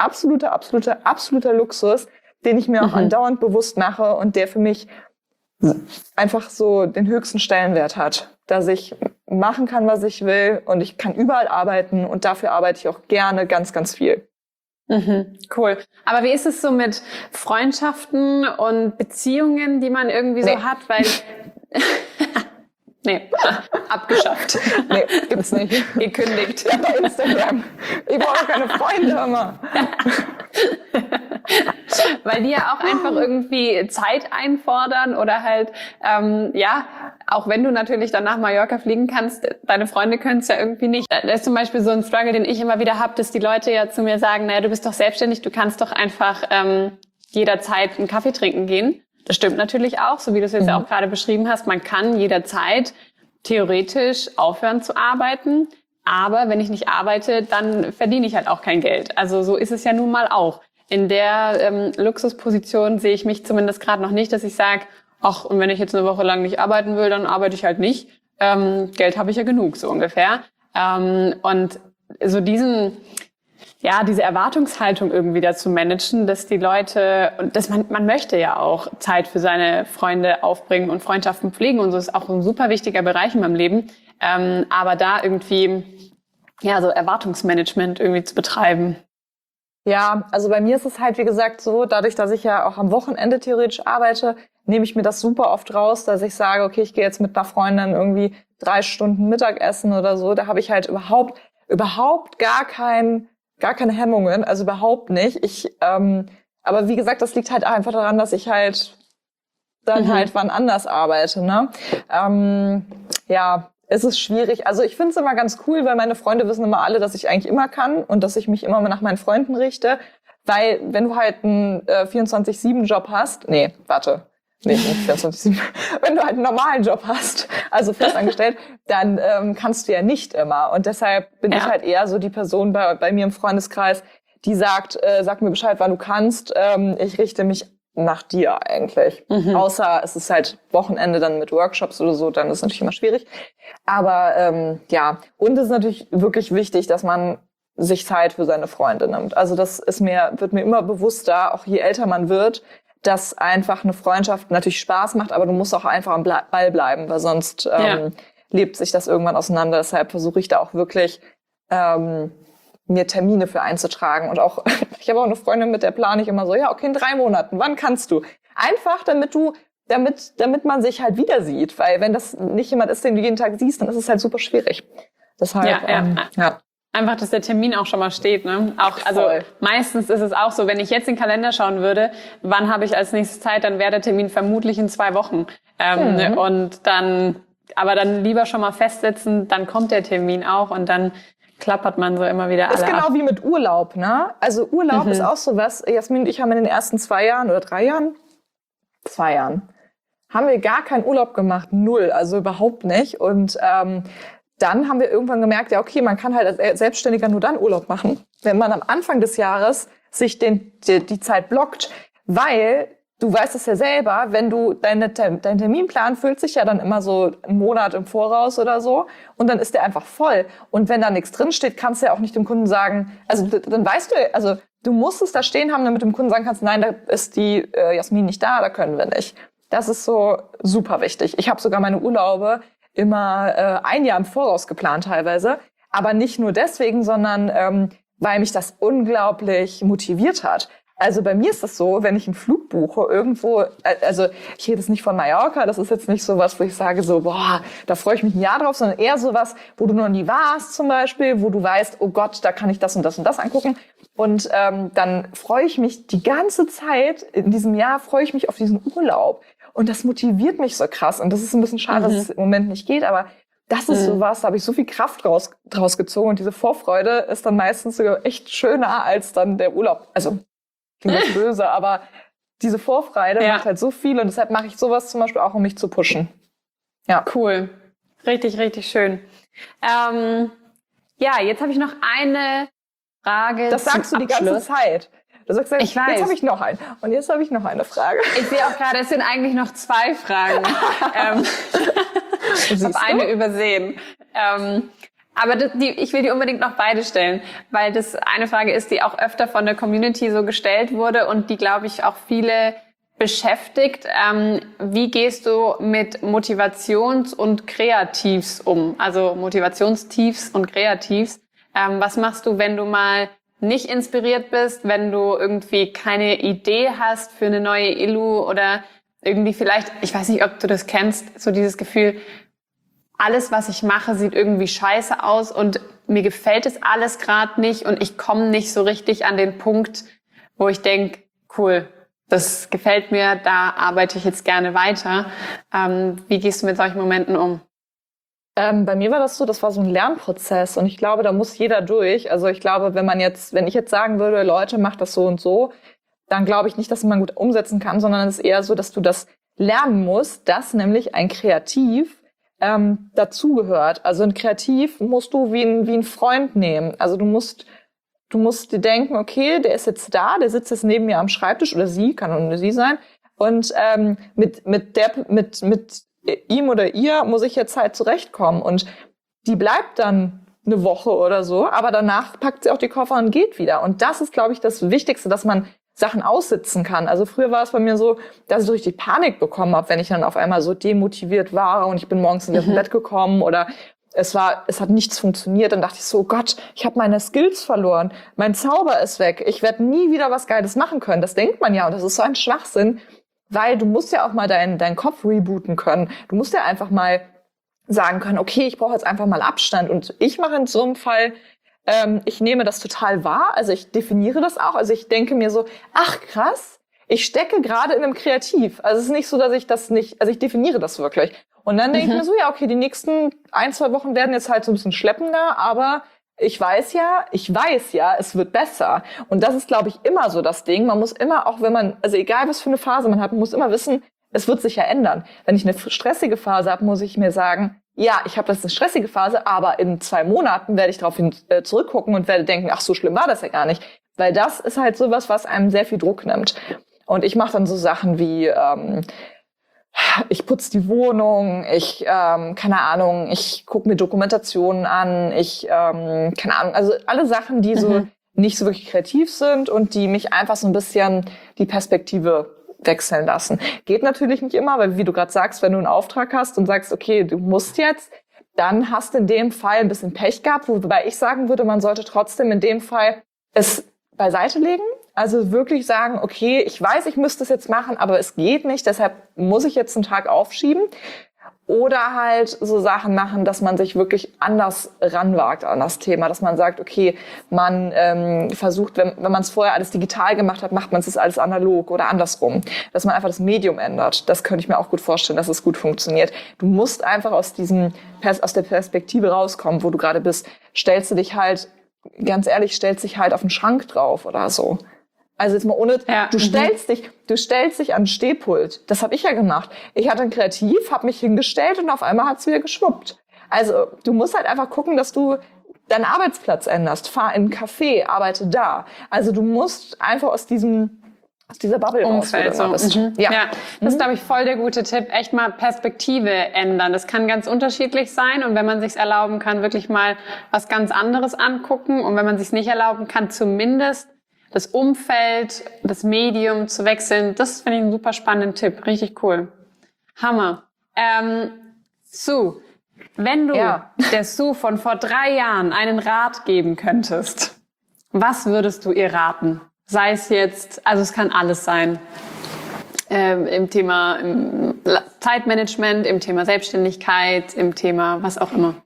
Luxus, den ich mir auch andauernd bewusst mache und der für mich einfach so den höchsten Stellenwert hat, dass ich machen kann, was ich will und ich kann überall arbeiten und dafür arbeite ich auch gerne ganz, ganz viel. Cool. Aber wie ist es so mit Freundschaften und Beziehungen, die man irgendwie so hat? Weil nee, abgeschafft. Nee, gibt's nicht. Gekündigt. Ja, bei Instagram. Ich brauche keine Freunde immer. Weil die ja auch einfach irgendwie Zeit einfordern oder halt, auch wenn du natürlich dann nach Mallorca fliegen kannst, deine Freunde können es ja irgendwie nicht. Das ist zum Beispiel so ein Struggle, den ich immer wieder habe, dass die Leute ja zu mir sagen, naja, du bist doch selbstständig, du kannst doch einfach jederzeit einen Kaffee trinken gehen. Das stimmt natürlich auch, so wie du es jetzt auch gerade beschrieben hast. Man kann jederzeit theoretisch aufhören zu arbeiten. Aber wenn ich nicht arbeite, dann verdiene ich halt auch kein Geld. Also so ist es ja nun mal auch. In der Luxusposition sehe ich mich zumindest gerade noch nicht, dass ich sage, ach, und wenn ich jetzt eine Woche lang nicht arbeiten will, dann arbeite ich halt nicht. Geld habe ich ja genug, so ungefähr. Und so diese Erwartungshaltung irgendwie dazu managen, dass die Leute, und dass man möchte ja auch Zeit für seine Freunde aufbringen und Freundschaften pflegen und so ist auch ein super wichtiger Bereich in meinem Leben. Aber da irgendwie, so Erwartungsmanagement irgendwie zu betreiben. Ja, also bei mir ist es halt, wie gesagt, so, dadurch, dass ich ja auch am Wochenende theoretisch arbeite, nehme ich mir das super oft raus, dass ich sage, okay, ich gehe jetzt mit einer Freundin irgendwie 3 Stunden Mittagessen oder so. Da habe ich halt überhaupt gar keine Hemmungen, also überhaupt nicht. Aber wie gesagt, das liegt halt einfach daran, dass ich halt dann halt wann anders arbeite, ne? Es ist schwierig. Also ich finde es immer ganz cool, weil meine Freunde wissen immer alle, dass ich eigentlich immer kann und dass ich mich immer nach meinen Freunden richte. Weil wenn du halt einen 24/7-Job hast, nicht 24/7, wenn du halt einen normalen Job hast, also festangestellt, dann kannst du ja nicht immer. Und deshalb bin ich halt eher so die Person bei mir im Freundeskreis, die sagt, sag mir Bescheid, wann du kannst. Ich richte mich nach dir eigentlich. Außer es ist halt Wochenende dann mit Workshops oder so, dann ist es natürlich immer schwierig. Aber und es ist natürlich wirklich wichtig, dass man sich Zeit für seine Freunde nimmt. Also das wird mir immer bewusster, auch je älter man wird, dass einfach eine Freundschaft natürlich Spaß macht, aber du musst auch einfach am Ball bleiben, weil sonst lebt sich das irgendwann auseinander. Deshalb versuche ich da auch wirklich mir Termine für einzutragen. Und auch, ich habe auch eine Freundin, mit der plane ich immer so, okay, in 3 Monaten, wann kannst du? Einfach, damit man sich halt wieder sieht. Weil wenn das nicht jemand ist, den du jeden Tag siehst, dann ist es halt super schwierig. Deshalb, Einfach, dass der Termin auch schon mal steht, ne? Also meistens ist es auch so, wenn ich jetzt in den Kalender schauen würde, wann habe ich als nächstes Zeit, dann wäre der Termin vermutlich in 2 Wochen. Und dann lieber schon mal festsetzen, dann kommt der Termin auch und dann klappert man so immer wieder alle ab. Ist genau wie mit Urlaub, ne? Also Urlaub ist auch sowas. Jasmin und ich haben in den ersten 2 Jahren oder 3 Jahren, 2 Jahren, haben wir gar keinen Urlaub gemacht. 0, also überhaupt nicht. Und dann haben wir irgendwann gemerkt, okay, man kann halt als Selbstständiger nur dann Urlaub machen, wenn man am Anfang des Jahres sich die Zeit blockt, weil du weißt es ja selber, wenn du dein Terminplan füllt sich ja dann immer so einen Monat im Voraus oder so und dann ist der einfach voll. Und wenn da nichts drinsteht, kannst du ja auch nicht dem Kunden sagen, also dann weißt du, also du musst es da stehen haben, damit du dem Kunden sagen kannst, nein, da ist die Jasmin nicht da können wir nicht. Das ist so super wichtig. Ich habe sogar meine Urlaube immer 1 Jahr im Voraus geplant teilweise. Aber nicht nur deswegen, sondern weil mich das unglaublich motiviert hat. Also bei mir ist das so, wenn ich einen Flug buche irgendwo, also ich rede jetzt nicht von Mallorca, das ist jetzt nicht so was, wo ich sage so, da freue ich mich ein Jahr drauf, sondern eher so was, wo du noch nie warst zum Beispiel, wo du weißt, oh Gott, da kann ich das und das und das angucken. Und dann freue ich mich die ganze Zeit, in diesem Jahr freue ich mich auf diesen Urlaub. Und das motiviert mich so krass. Und das ist ein bisschen schade, dass es im Moment nicht geht, aber das ist sowas, da habe ich so viel Kraft draus gezogen. Und diese Vorfreude ist dann meistens sogar echt schöner als dann der Urlaub. Also, klingt das böse, aber diese Vorfreude macht halt so viel. Und deshalb mache ich sowas zum Beispiel auch, um mich zu pushen. Ja. Cool. Richtig, richtig schön. Jetzt habe ich noch eine Frage. Das sagst du die ganze Zeit. Du sagst, ich weiß. Jetzt habe ich noch einen. Und jetzt habe ich noch eine Frage. Ich sehe auch gerade, es sind eigentlich noch 2 Fragen. Ich habe eine übersehen. Aber ich will die unbedingt noch beide stellen, weil das eine Frage ist, die auch öfter von der Community so gestellt wurde und die, glaube ich, auch viele beschäftigt. Wie gehst du mit Motivations- und Kreativs um? Also Motivationstiefs und Kreativs. Was machst du, wenn du mal nicht inspiriert bist, wenn du irgendwie keine Idee hast für eine neue Illu oder irgendwie vielleicht, ich weiß nicht, ob du das kennst, so dieses Gefühl, alles, was ich mache, sieht irgendwie scheiße aus und mir gefällt es alles gerade nicht und ich komme nicht so richtig an den Punkt, wo ich denke, cool, das gefällt mir, da arbeite ich jetzt gerne weiter. Wie gehst du mit solchen Momenten um? Bei mir war das so, das war so ein Lernprozess und ich glaube, da muss jeder durch. Also ich glaube, wenn ich jetzt sagen würde, Leute, macht das so und so, dann glaube ich nicht, dass man gut umsetzen kann, sondern es ist eher so, dass du das lernen musst, dass nämlich ein Kreativ dazugehört. Also ein Kreativ musst du wie ein Freund nehmen. Also du musst dir denken, okay, der ist jetzt da, der sitzt jetzt neben mir am Schreibtisch oder sie, kann auch nur sie sein. Und mit ihm oder ihr muss ich jetzt halt zurechtkommen. Und die bleibt dann eine Woche oder so, aber danach packt sie auch die Koffer und geht wieder. Und das ist, glaube ich, das Wichtigste, dass man Sachen aussitzen kann. Also früher war es bei mir so, dass ich so richtig Panik bekommen habe, wenn ich dann auf einmal so demotiviert war und ich bin morgens nicht aus dem Bett gekommen oder es hat nichts funktioniert. Dann dachte ich so, oh Gott, ich habe meine Skills verloren, mein Zauber ist weg, ich werde nie wieder was Geiles machen können. Das denkt man ja und das ist so ein Schwachsinn, weil du musst ja auch mal deinen Kopf rebooten können. Du musst ja einfach mal sagen können, okay, ich brauche jetzt einfach mal Abstand. Und ich mache in so einem Fall, ich nehme das total wahr, also ich definiere das auch. Also ich denke mir so, ach krass, ich stecke gerade in einem Kreativ. Also es ist nicht so, dass ich das nicht, also ich definiere das wirklich. Und dann denke ich mir so, ja, okay, die nächsten 1-2 Wochen werden jetzt halt so ein bisschen schleppender, aber ich weiß ja, es wird besser. Und das ist, glaube ich, immer so das Ding. Man muss immer, auch wenn man, also egal was für eine Phase man hat, man muss immer wissen, es wird sich ja ändern. Wenn ich eine stressige Phase habe, muss ich mir sagen, ja, ich habe das eine stressige Phase, aber in 2 Monaten werde ich darauf zurückgucken und werde denken, ach, so schlimm war das ja gar nicht. Weil das ist halt sowas, was einem sehr viel Druck nimmt. Und ich mache dann so Sachen wie, ich putze die Wohnung, keine Ahnung, ich gucke mir Dokumentationen an, keine Ahnung, also alle Sachen, die so nicht so wirklich kreativ sind und die mich einfach so ein bisschen die Perspektive wechseln lassen. Geht natürlich nicht immer, weil wie du gerade sagst, wenn du einen Auftrag hast und sagst, okay, du musst jetzt, dann hast du in dem Fall ein bisschen Pech gehabt, wobei ich sagen würde, man sollte trotzdem in dem Fall es beiseite legen. Also wirklich sagen, okay, ich weiß, ich müsste es jetzt machen, aber es geht nicht, deshalb muss ich jetzt einen Tag aufschieben. Oder halt so Sachen machen, dass man sich wirklich anders ranwagt an das Thema. Dass man sagt, okay, man versucht, wenn man es vorher alles digital gemacht hat, macht man es alles analog oder andersrum. Dass man einfach das Medium ändert. Das könnte ich mir auch gut vorstellen, dass es gut funktioniert. Du musst einfach aus der Perspektive rauskommen, wo du gerade bist. Stellst du dich halt auf den Schrank drauf oder so. Also jetzt mal ohne, du stellst dich an den Stehpult. Das habe ich ja gemacht. Ich hatte ein Kreativ, habe mich hingestellt und auf einmal hat's wieder geschwuppt. Also du musst halt einfach gucken, dass du deinen Arbeitsplatz änderst. Fahr in einen Café, arbeite da. Also du musst einfach aus dieser Bubble Umfeld raus. So. Ja, das ist, glaube ich, voll der gute Tipp. Echt mal Perspektive ändern. Das kann ganz unterschiedlich sein. Und wenn man sich's erlauben kann, wirklich mal was ganz anderes angucken. Und wenn man sich's nicht erlauben kann, zumindest das Umfeld, das Medium zu wechseln. Das finde ich einen super spannenden Tipp. Richtig cool. Hammer. Sue, wenn du der Sue von vor 3 Jahren einen Rat geben könntest, was würdest du ihr raten? Sei es jetzt, also es kann alles sein, im Thema Zeitmanagement, im Thema Selbstständigkeit, im Thema was auch immer.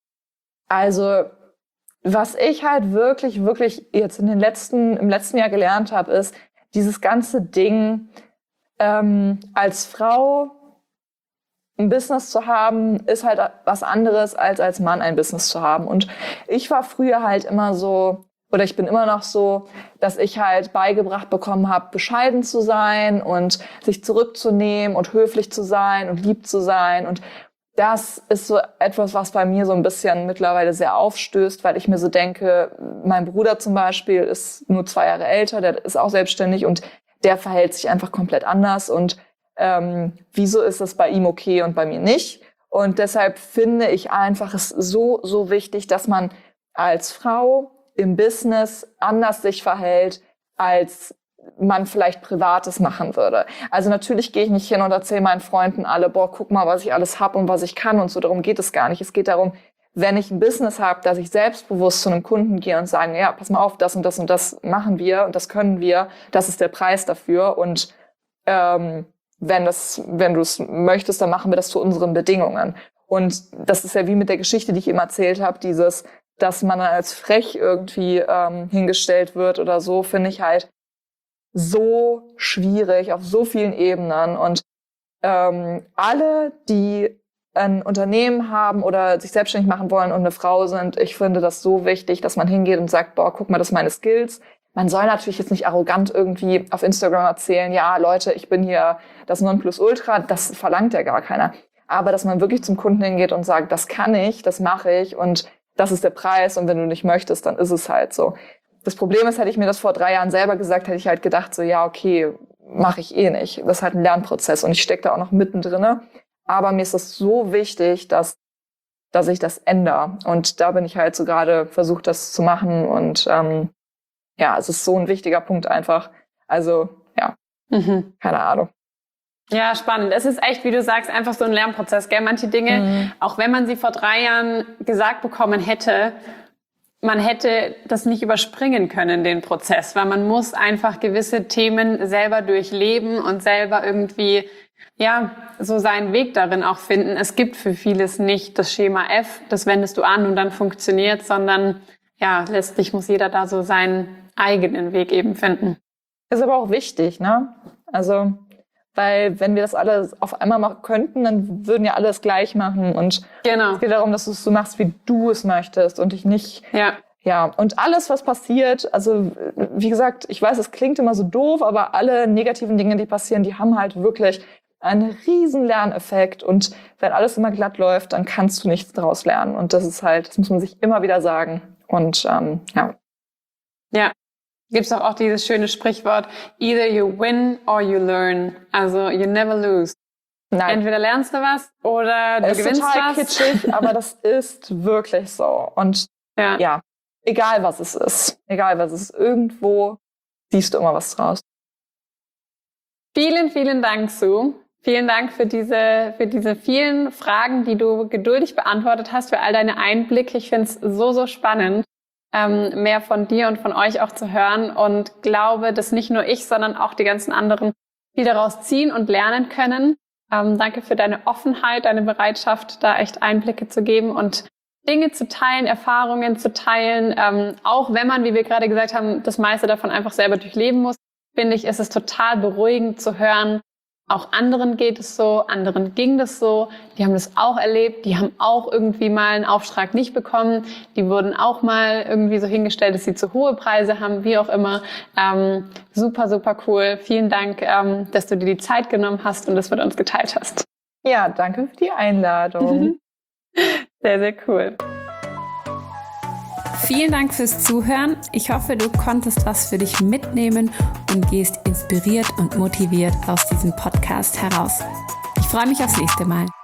Also was ich halt wirklich, wirklich jetzt im letzten Jahr gelernt habe, ist dieses ganze Ding, als Frau ein Business zu haben, ist halt was anderes, als Mann ein Business zu haben. Und ich war früher halt immer so, oder ich bin immer noch so, dass ich halt beigebracht bekommen habe, bescheiden zu sein und sich zurückzunehmen und höflich zu sein und lieb zu sein. Und das ist so etwas, was bei mir so ein bisschen mittlerweile sehr aufstößt, weil ich mir so denke, mein Bruder zum Beispiel ist nur 2 Jahre älter, der ist auch selbstständig und der verhält sich einfach komplett anders. Und wieso ist das bei ihm okay und bei mir nicht? Und deshalb finde ich einfach es so, so wichtig, dass man als Frau im Business anders sich verhält, als man vielleicht Privates machen würde. Also natürlich gehe ich nicht hin und erzähle meinen Freunden alle, boah, guck mal, was ich alles habe und was ich kann und so. Darum geht es gar nicht. Es geht darum, wenn ich ein Business habe, dass ich selbstbewusst zu einem Kunden gehe und sage, ja, pass mal auf, das und das und das machen wir und das können wir. Das ist der Preis dafür. Und wenn du es möchtest, dann machen wir das zu unseren Bedingungen. Und das ist ja wie mit der Geschichte, die ich eben erzählt habe, dass man dann als frech irgendwie hingestellt wird oder so, finde ich halt so schwierig auf so vielen Ebenen. Und alle, die ein Unternehmen haben oder sich selbstständig machen wollen und eine Frau sind, ich finde das so wichtig, dass man hingeht und sagt, boah, guck mal, das sind meine Skills. Man soll natürlich jetzt nicht arrogant irgendwie auf Instagram erzählen, ja, Leute, ich bin hier das Nonplusultra, das verlangt ja gar keiner. Aber dass man wirklich zum Kunden hingeht und sagt, das kann ich, das mache ich und das ist der Preis und wenn du nicht möchtest, dann ist es halt so. Das Problem ist, hätte ich mir das vor 3 Jahren selber gesagt, hätte ich halt gedacht, so ja, okay, mache ich eh nicht. Das ist halt ein Lernprozess und ich stecke da auch noch mittendrin. Aber mir ist es so wichtig, dass ich das ändere. Und da bin ich halt so gerade versucht, das zu machen. Und ja, es ist so ein wichtiger Punkt einfach. Also ja, keine Ahnung. Ja, spannend. Es ist echt, wie du sagst, einfach so ein Lernprozess, gell? Manche Dinge, auch wenn man sie vor 3 Jahren gesagt bekommen hätte, man hätte das nicht überspringen können, den Prozess, weil man muss einfach gewisse Themen selber durchleben und selber irgendwie, ja, so seinen Weg darin auch finden. Es gibt für vieles nicht das Schema F, das wendest du an und dann funktioniert, sondern ja, letztlich muss jeder da so seinen eigenen Weg eben finden. Ist aber auch wichtig, ne? Also, weil wenn wir das alles auf einmal machen könnten, dann würden ja alle es gleich machen. Und genau. Es geht darum, dass du es so machst, wie du es möchtest und dich nicht... Ja, und alles, was passiert, also wie gesagt, ich weiß, es klingt immer so doof, aber alle negativen Dinge, die passieren, die haben halt wirklich einen riesen Lerneffekt. Und wenn alles immer glatt läuft, dann kannst du nichts daraus lernen. Und das ist halt, das muss man sich immer wieder sagen. Und ja. Ja. Gibt's auch dieses schöne Sprichwort, either you win or you learn. Also you never lose. Nein. Entweder lernst du was oder du gewinnst was. Es ist total kitschig, aber das ist wirklich so. Und ja, egal was es ist, irgendwo siehst du immer was draus. Vielen, vielen Dank, Sue. Vielen Dank für diese vielen Fragen, die du geduldig beantwortet hast, für all deine Einblicke. Ich finde es so, so spannend, mehr von dir und von euch auch zu hören und glaube, dass nicht nur ich, sondern auch die ganzen anderen viel daraus ziehen und lernen können. Danke für deine Offenheit, deine Bereitschaft, da echt Einblicke zu geben und Dinge zu teilen, Erfahrungen zu teilen. Auch wenn man, wie wir gerade gesagt haben, das meiste davon einfach selber durchleben muss, finde ich, ist es total beruhigend zu hören, auch anderen geht es so, anderen ging das so, die haben das auch erlebt, die haben auch irgendwie mal einen Auftrag nicht bekommen, die wurden auch mal irgendwie so hingestellt, dass sie zu hohe Preise haben, wie auch immer. Super, super cool. Vielen Dank, dass du dir die Zeit genommen hast und das mit uns geteilt hast. Ja, danke für die Einladung. Sehr, sehr cool. Vielen Dank fürs Zuhören. Ich hoffe, du konntest was für dich mitnehmen und gehst inspiriert und motiviert aus diesem Podcast heraus. Ich freue mich aufs nächste Mal.